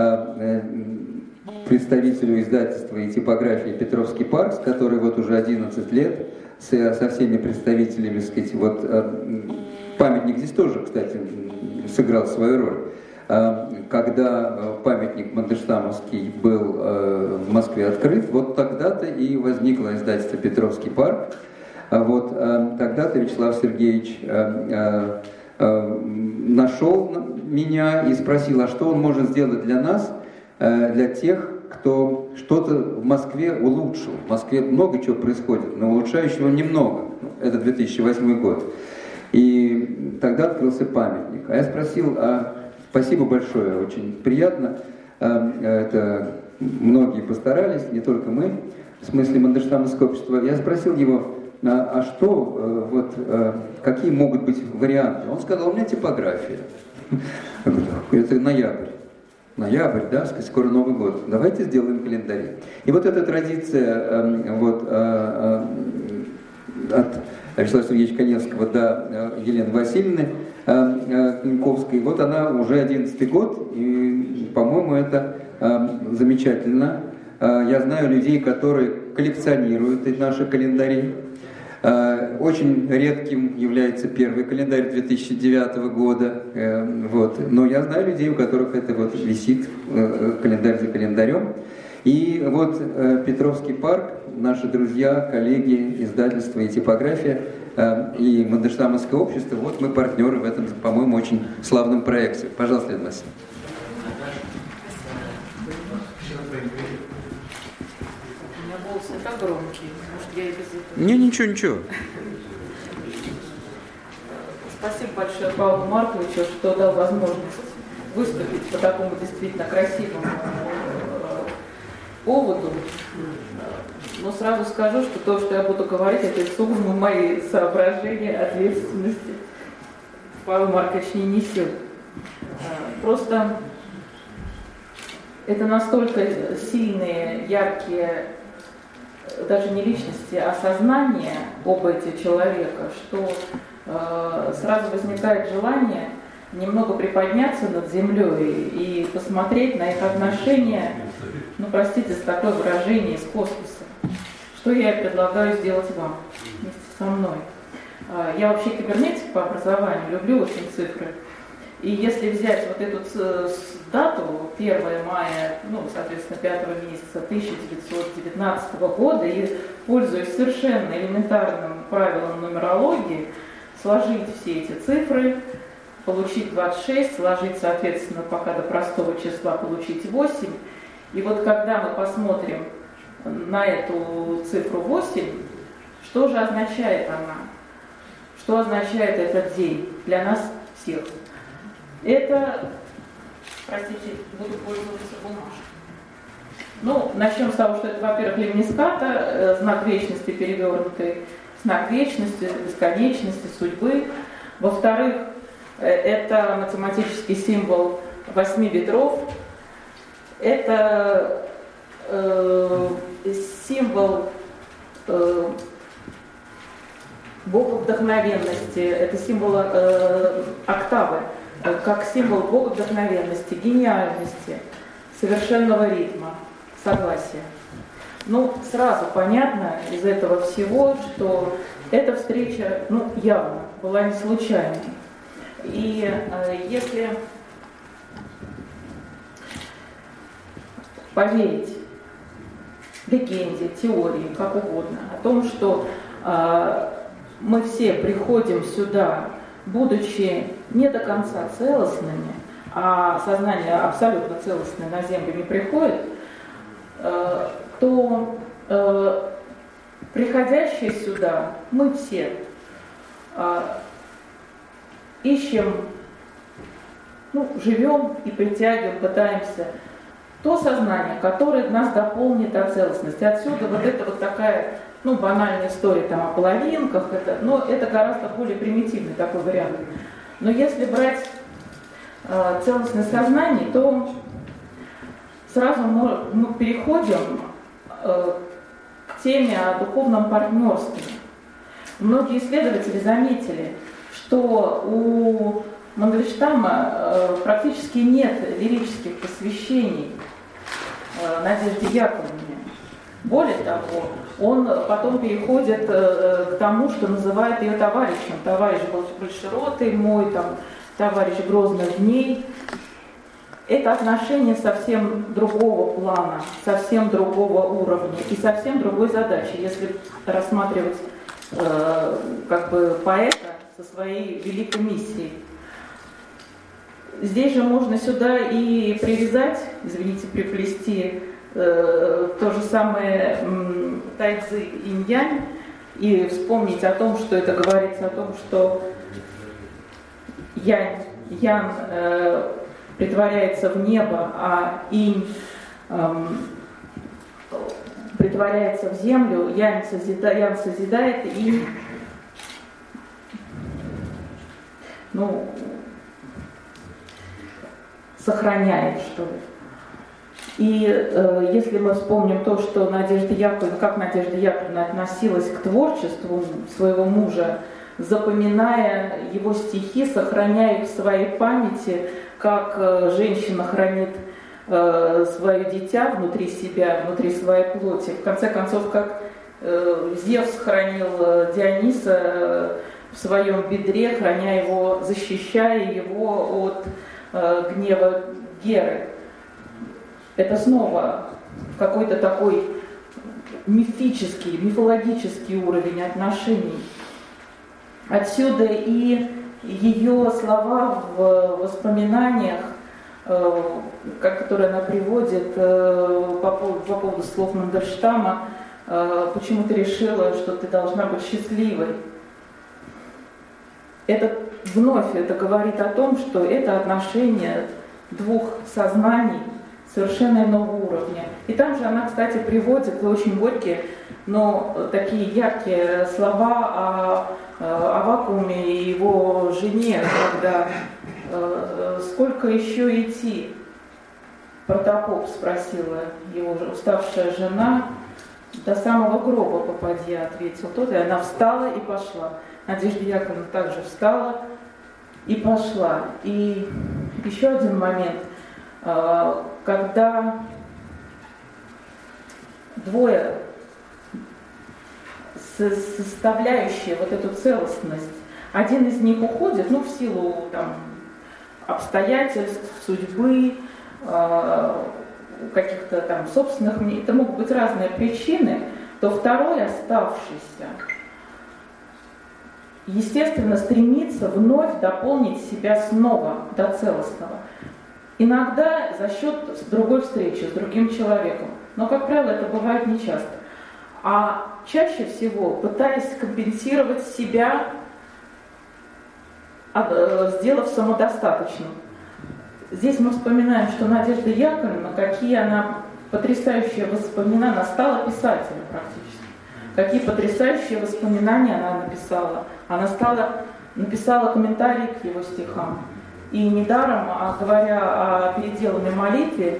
представителю издательства и типографии «Петровский парк», с которой вот уже одиннадцать лет, со, со всеми представителями, так сказать, вот, памятник здесь тоже, кстати, сыграл свою роль. Когда памятник Мандельштамовский был в Москве открыт, вот тогда-то и возникло издательство «Петровский парк». Вот тогда-то Вячеслав Сергеевич нашел меня и спросил, а что он может сделать для нас, для тех, кто что-то в Москве улучшил. В Москве много чего происходит, но улучшающего немного. Это две тысячи восьмой год. И тогда открылся памятник. А я спросил, а спасибо большое, очень приятно. Это многие постарались, не только мы, в смысле Мандельштамовского общества. Я спросил его, а что, вот, какие могут быть варианты? Он сказал, у меня типография. Я говорю, это ноябрь. Ноябрь, да, скоро Новый год. Давайте сделаем календарь. И вот эта традиция вот, от Вячеслава Сергеевича Коневского до Елены Васильевны Клинковской, вот она уже одиннадцатый год, и, по-моему, это замечательно. Я знаю людей, которые коллекционируют наши календари. Очень редким является первый календарь две тысячи девятого года, вот. Но я знаю людей, у которых это вот висит, календарь за календарем. И вот э, Петровский парк, наши друзья, коллеги, издательство и типография, э, и Мандельштамовское общество, вот мы партнеры в этом, по-моему, очень славном проекте. Пожалуйста, Лена Васильевна. У меня голос не так громкий, может, я и без этого. Не, ничего, ничего. Спасибо большое Павлу Марковичу, что дал возможность выступить по такому действительно красивому поводу. Но сразу скажу, что то, что я буду говорить, это сугубо мои соображения, ответственности Павел Маркович не несет. Просто это настолько сильные, яркие, даже не личности, а сознание об этих человека, что э, сразу возникает желание немного приподняться над землей и посмотреть на их отношения, ну, простите за такое выражение, из космоса. Что я и предлагаю сделать вам вместе со мной. Я вообще кибернетик по образованию, люблю очень цифры. И если взять вот эту дату, первое мая, ну, соответственно, пятого месяца тысяча девятьсот девятнадцатого года, и, пользуясь совершенно элементарным правилом нумерологии, сложить все эти цифры, получить двадцать шесть, сложить, соответственно, пока до простого числа получить восемь. И вот когда мы посмотрим на эту цифру восемь, что же означает она? Что означает этот день для нас всех? Это, простите, буду пользоваться бумажкой. Ну, начнем с того, что это, во-первых, лемниската, знак вечности перевернутый, знак вечности, бесконечности, судьбы. Во-вторых, это математический символ восьми ветров. Это э, символ э, Бога вдохновенности, это символ э, октавы, э, как символ Бога вдохновенности, гениальности, совершенного ритма, согласия. Ну, сразу понятно из этого всего, что эта встреча, ну, явно была не случайной. И э, если поверить легенде, теории, как угодно, о том, что э, мы все приходим сюда, будучи не до конца целостными, а сознание абсолютно целостное на Землю не приходит, э, то э, приходящие сюда, мы все э, ищем, ну, живем и притягиваем, пытаемся то сознание, которое нас дополнит до целостности. Отсюда вот это вот такая, ну, банальная история там о половинках, это, но это гораздо более примитивный такой вариант. Но если брать э, целостное сознание, то сразу мы, мы переходим э, к теме о духовном партнерстве. Многие исследователи заметили, что у Мандельштама э, практически нет лирических посвящений э, Надежде Яковлевне. Более того, он потом переходит э, к тому, что называет ее товарищем. Товарищ Большеротый мой, там, товарищ Грозных дней. Это отношение совсем другого плана, совсем другого уровня и совсем другой задачи, если рассматривать э, как бы поэта со своей великой миссией. Здесь же можно сюда и привязать, извините, приплести э, то же самое э, тайцзи инь-янь и вспомнить о том, что это говорится о том, что янь, ян э, притворяется в небо, а инь э, притворяется в землю, янь созидает, ян созидает, инь, ну, сохраняет, что ли. И э, если мы вспомним то, что Надежда Яковлевна, как Надежда Яковлевна относилась к творчеству своего мужа, запоминая его стихи, сохраняя их в своей памяти, как э, женщина хранит э, свое дитя внутри себя, внутри своей плоти. В конце концов, как э, Зевс хранил э, Диониса э, в своем бедре, храня его, защищая его от э, гнева Геры. Это снова в какой-то такой мифический, мифологический уровень отношений. Отсюда и ее слова в воспоминаниях, которые она приводит по поводу, по поводу слов Мандельштама, почему ты решила, что ты должна быть счастливой. Это вновь это говорит о том, что это отношение двух сознаний совершенно иного уровня. И там же она, кстати, приводит очень горькие, но такие яркие слова о, о вакууме и его жене, когда «Сколько еще идти?» Протопоп спросила его уставшая жена. «До самого гроба попади», ответил тот, и она встала и пошла. Надежда Яковлевна также встала и пошла. И еще один момент, когда двое, составляющие вот эту целостность, один из них уходит, ну, в силу там обстоятельств, судьбы, каких-то там собственных мнений, это могут быть разные причины, то второй, оставшийся, естественно, стремится вновь дополнить себя снова до целостного. Иногда за счет другой встречи с другим человеком, но, как правило, это бывает нечасто. А чаще всего пытаясь компенсировать себя, сделав самодостаточным. Здесь мы вспоминаем, что Надежда Яковлевна, какие она потрясающие воспоминания, она стала писателем практически. Какие потрясающие воспоминания она написала. Она стала, написала комментарии к его стихам. И недаром, а говоря о переделанной молитве,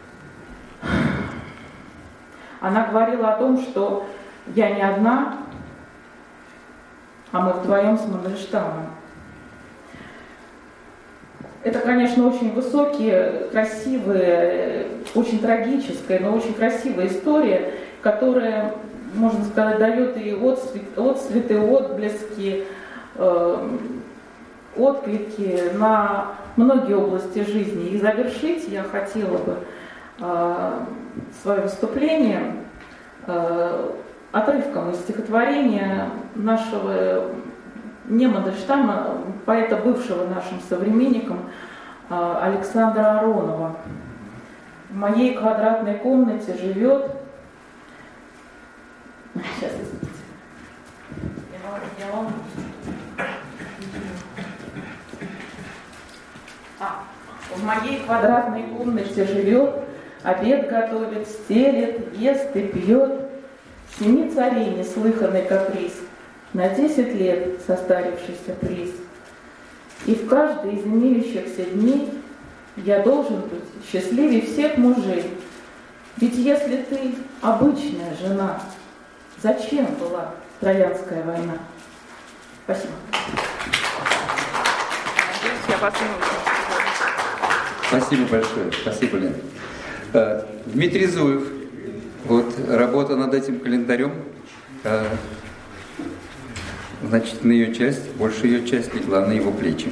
она говорила о том, что я не одна, а мы вдвоем с Мандельштамом. Это, конечно, очень высокие, красивые, очень трагическая, но очень красивая история, которая, можно сказать, дает и отцвет, отцветы, отблески, э, отклики на многие области жизни. И завершить я хотела бы э, свое выступление э, отрывком из стихотворения нашего не Мандельштама, поэта, бывшего нашим современником, Александра Аронова. В моей квадратной комнате живет... Сейчас, извините. Я вам... Я вам... А, в моей квадратной комнате живет, обед готовит, стелет, ест и пьет. Семи царей неслыханный каприз, на десять лет состарившийся приз. И в каждый из имеющихся дней я должен быть счастливее всех мужей. Ведь если ты обычная жена, зачем была Троянская война? Спасибо. Спасибо большое. Спасибо, Лена. Дмитрий Зуев. Вот работа над этим календарем. Значит, на ее часть, больше ее часть легла на его плечи.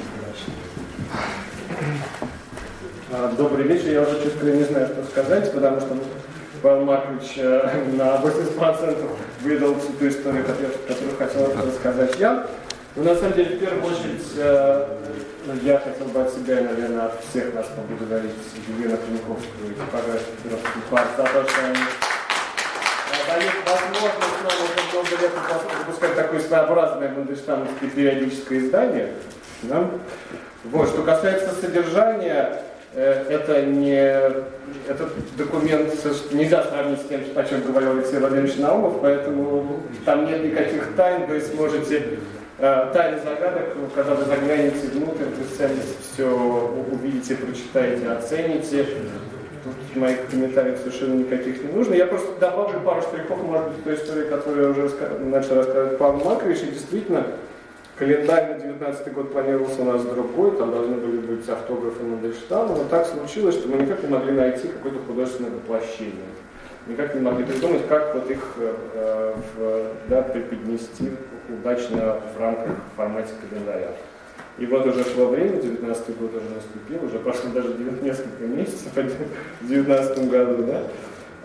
Добрый вечер. Я уже, честно говоря, не знаю, что сказать, потому что Павел Маркович на восемьдесят процентов выдал всю ту историю, которую хотел рассказать я. Но на самом деле, в первую очередь, я хотел бы от себя и, наверное, от всех нас поблагодарить Елену Клинковскую и типографию Кировский парк за то, что они дают возможность нам уже много лет выпускать такое своеобразное мандельштамовское периодическое издание. Да? Вот. Что касается содержания, это не этот документ нельзя сравнить с тем, о чем говорил Алексей Владимирович Наумов, поэтому там нет никаких тайн, вы сможете тайны загадок, когда вы заглянете внутрь, вы сами все увидите, прочитаете, оцените. Тут моих комментариев совершенно никаких не нужно. Я просто добавлю пару штрихов, может быть, той истории, которую я уже раска... начал рассказывать Павел Маркович. И действительно, календарь на девятнадцатый год планировался у нас другой, там должны были быть автографы Мандельштама, но так случилось, что мы никак не могли найти какое-то художественное воплощение. Никак не могли придумать, как вот их э, в, да, преподнести удачно в рамках формате календаря. И вот уже шло время, девятнадцатый год уже наступил, уже прошло даже несколько месяцев в девятнадцатом году, да?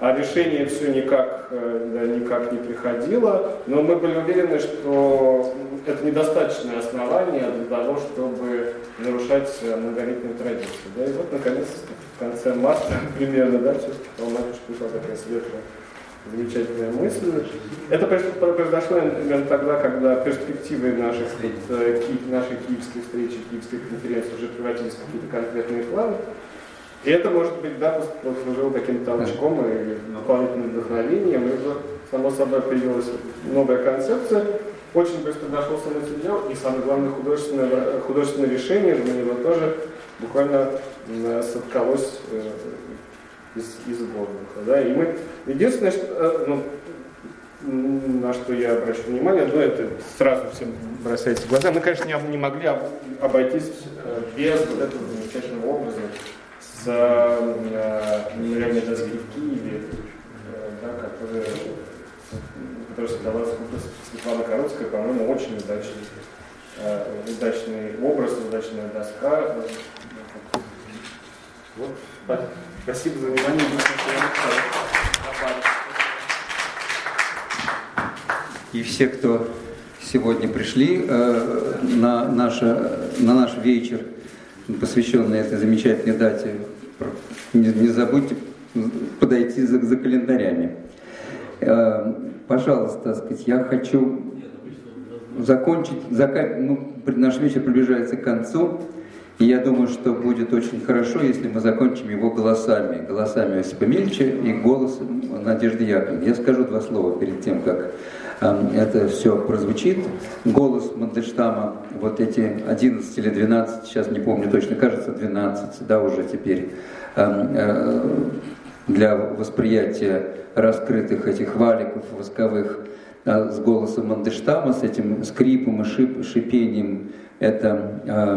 а решение все никак, да, никак не приходило, но мы были уверены, что это недостаточное основание для того, чтобы нарушать многолетнюю традицию. Да, и вот, наконец, в конце марта примерно, да, все-таки Павел пришла такая светлая, замечательная мысль. Это произошло именно тогда, когда перспективы наших, нашей киевской встречи, киевской конференции уже превратились в какие-то конкретные планы. И это, может быть, да, послужило таким толчком и дополнительным вдохновением. И вот, само собой, появилась новая концепция. Очень быстро нашелся материал, и самое главное, художественное, художественное решение на него тоже буквально соткалось из, из воздуха. Да? И мы, единственное, что, ну, на что я обращу внимание, ну, это сразу всем бросается в глаза, мы, конечно, не, не могли обойтись без вот этого замечательного образа с мемориальной доски в Киеве, да, которая, которая создала Светлана Коровская, по-моему, очень удачный, удачный образ, удачная доска. Вот. Спасибо за внимание. И все, кто сегодня пришли э, на, наше, на наш вечер, посвященный этой замечательной дате, не, не забудьте подойти за, за календарями. Э, пожалуйста, так сказать, я хочу закончить, зака... ну, наш вечер приближается к концу, и я думаю, что будет очень хорошо, если мы закончим его голосами, голосами Осипа Мильча и голосом Надежды Яковлевны. Я скажу два слова перед тем, как это все прозвучит. Голос Мандельштама, вот эти одиннадцать или двенадцать, сейчас не помню точно, кажется двенадцать, да, уже теперь, для восприятия раскрытых этих валиков восковых с голосом Мандельштама, с этим скрипом и шип, шипением, это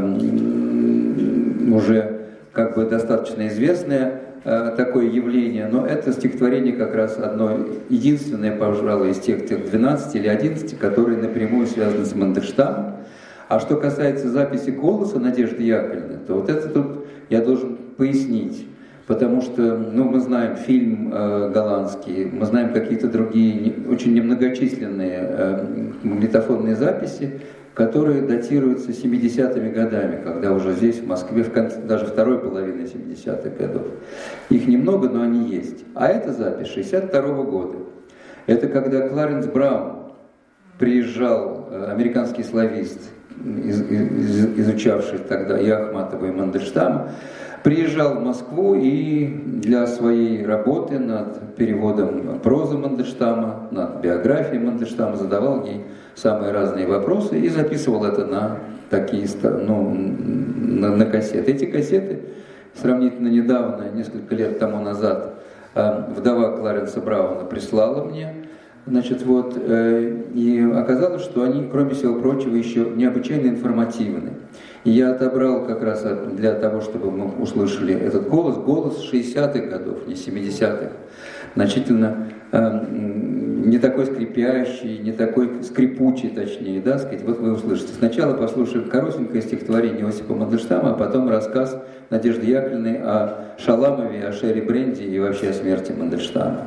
уже как бы достаточно известное такое явление, но это стихотворение как раз одно единственное, пожалуй, из тех, тех двенадцати или одиннадцати, которые напрямую связаны с Мандельштамом. А что касается записи голоса Надежды Яковлевны, то вот это тут я должен пояснить, потому что, ну, мы знаем фильм э, голландский, мы знаем какие-то другие не, очень немногочисленные э, магнитофонные записи, которые датируются семидесятыми годами, когда уже здесь, в Москве, в конце, даже второй половины семидесятых годов. Их немного, но они есть. А эта запись шестьдесят второго года. Это когда Кларенс Браун приезжал, американский славист, из, из, изучавший тогда и Ахматова, и Мандельштама, приезжал в Москву и для своей работы над переводом прозы Мандельштама, над биографией Мандельштама задавал ей самые разные вопросы и записывал это на такие, ну, на, на кассеты. Эти кассеты сравнительно недавно, несколько лет тому назад, вдова Кларенса Брауна прислала мне, значит, вот, и оказалось, что они, кроме всего прочего, еще необычайно информативны. И я отобрал как раз для того, чтобы мы услышали этот голос, голос шестидесятых годов, не семидесятых, значительно э, не такой скрипящий, не такой скрипучий, точнее, да, сказать, вот вы услышите. Сначала послушаем коротенькое стихотворение Осипа Мандельштама, а потом рассказ Надежды Яковлевны о Шаламове, о Шерри Бренди и вообще о смерти Мандельштама.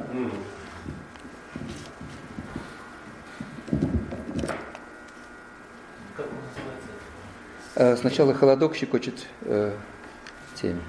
Сначала холодок щекочет э, темень.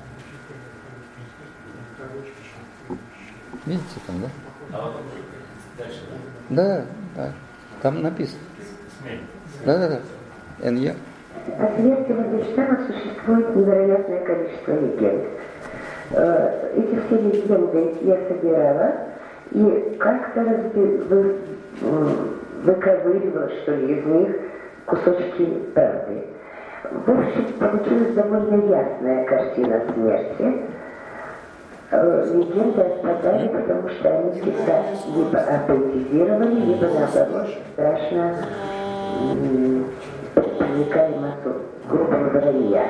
Видите там, да? Дальше, да? Да, да. Там написано. Да, да, да. эн е. О смерти Мандельштама существует невероятное количество легенд. Эти все легенды я собирала и как-то разби... вы... выковыривала, что ли, из них кусочки правды. В общем, получилась довольно ясная картина смерти. Легенды отпадали, потому что они всегда либо апоэтизировали, либо наоборот страшно привлекали массу грубого вранья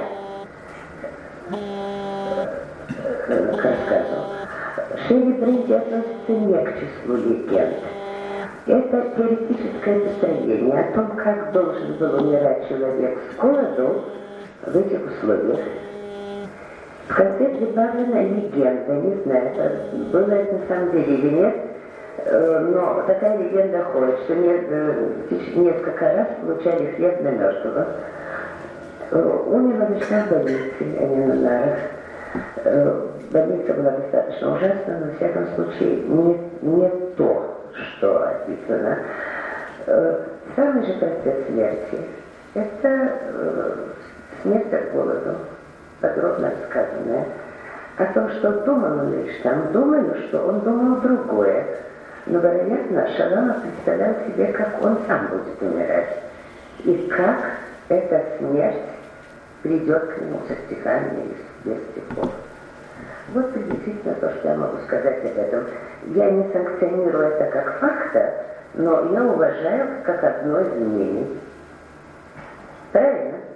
к рассказу. Шелли Бренди относится не к числу легенд. Это теоретическое построение о том, как должен был умирать человек с голоду в этих условиях. В конце прибавлена легенда, не знаю, было это на самом деле или нет, но такая легенда ходит, что несколько раз получали хлеб на мертвого. Умерла ночная в больнице, а не на нарах. Больница была достаточно ужасна, но, во всяком случае, не, не то, что описано. Самый же процесс смерти – это смерть от голода, подробно рассказанная. О том, что думал он лишь там, думаю, что он думал другое. Но, вероятно, Шаламов представлял себе, как он сам будет умирать. И как эта смерть придет к нему со стихами или без стихов. Вот приблизительно то, что я могу сказать об этом. Я не санкционирую это как факта, но я уважаю как одно из мнений. Правильно?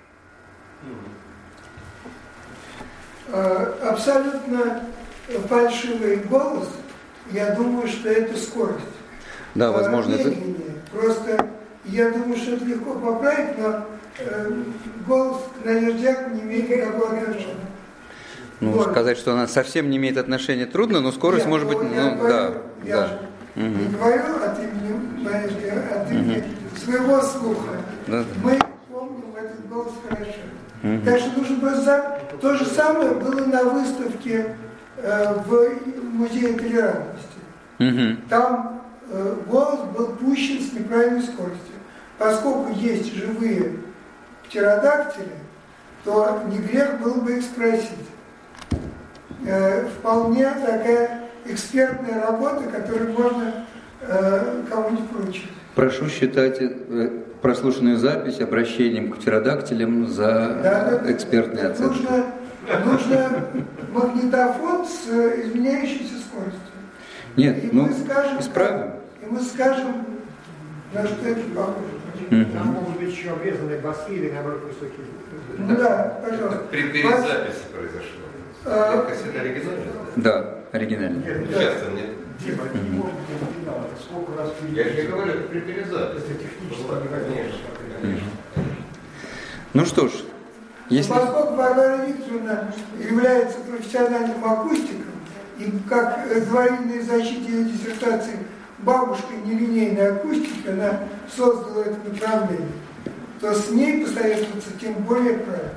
Абсолютно фальшивый голос, я думаю, что это скорость. Да, возможно, это... Просто я думаю, что это легко поправить, но э, голос к Надеждяку не имеет никакого отношения. Ну, вот. Сказать, что она совсем не имеет отношения, трудно, но скорость я, может быть... Я ну, говорю, да, я да. же угу. не говорю от имени Надежды, а от имени угу. своего слуха. Да. Мы помним этот голос хорошо. Угу. Так что нужно просто... То же самое было на выставке э, в Музее толерантности. Угу. Там э, голос был пущен с неправильной скоростью. Поскольку есть живые птеродактили, то не грех было бы их спросить. Э, вполне такая экспертная работа, которую можно э, кому-нибудь поручить. Прошу считать э, прослушанную запись обращением к птеродактилям за да, да, экспертные оценки. Нужно, нужно магнитофон с изменяющейся скоростью. Нет, и ну, мы скажем, исправим. И мы скажем, на что это похоже. Mm-hmm. Там могут быть еще обрезанные басы или, наоборот, высокие звуки. Ну да, пожалуйста. При перезаписи произошло. А, кассета оригинальная? Да, оригинальная. Часто нет. Дима, это не может быть оригинал. Это сколько раз... Я же говорю, это при перезаписи. Это технически невозможно. Конечно. Ну что ж, если... Поскольку Варвара Викторовна является профессиональным акустиком, и как говорили на защите ее диссертации, бабушка нелинейной акустики, она создала это направление, то с ней посоветоваться тем более правильно.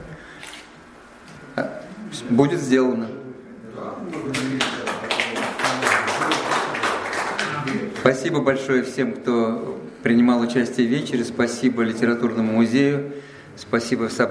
Будет сделано. Спасибо большое всем, кто принимал участие в вечере. Спасибо Литературному музею. Спасибо собранию.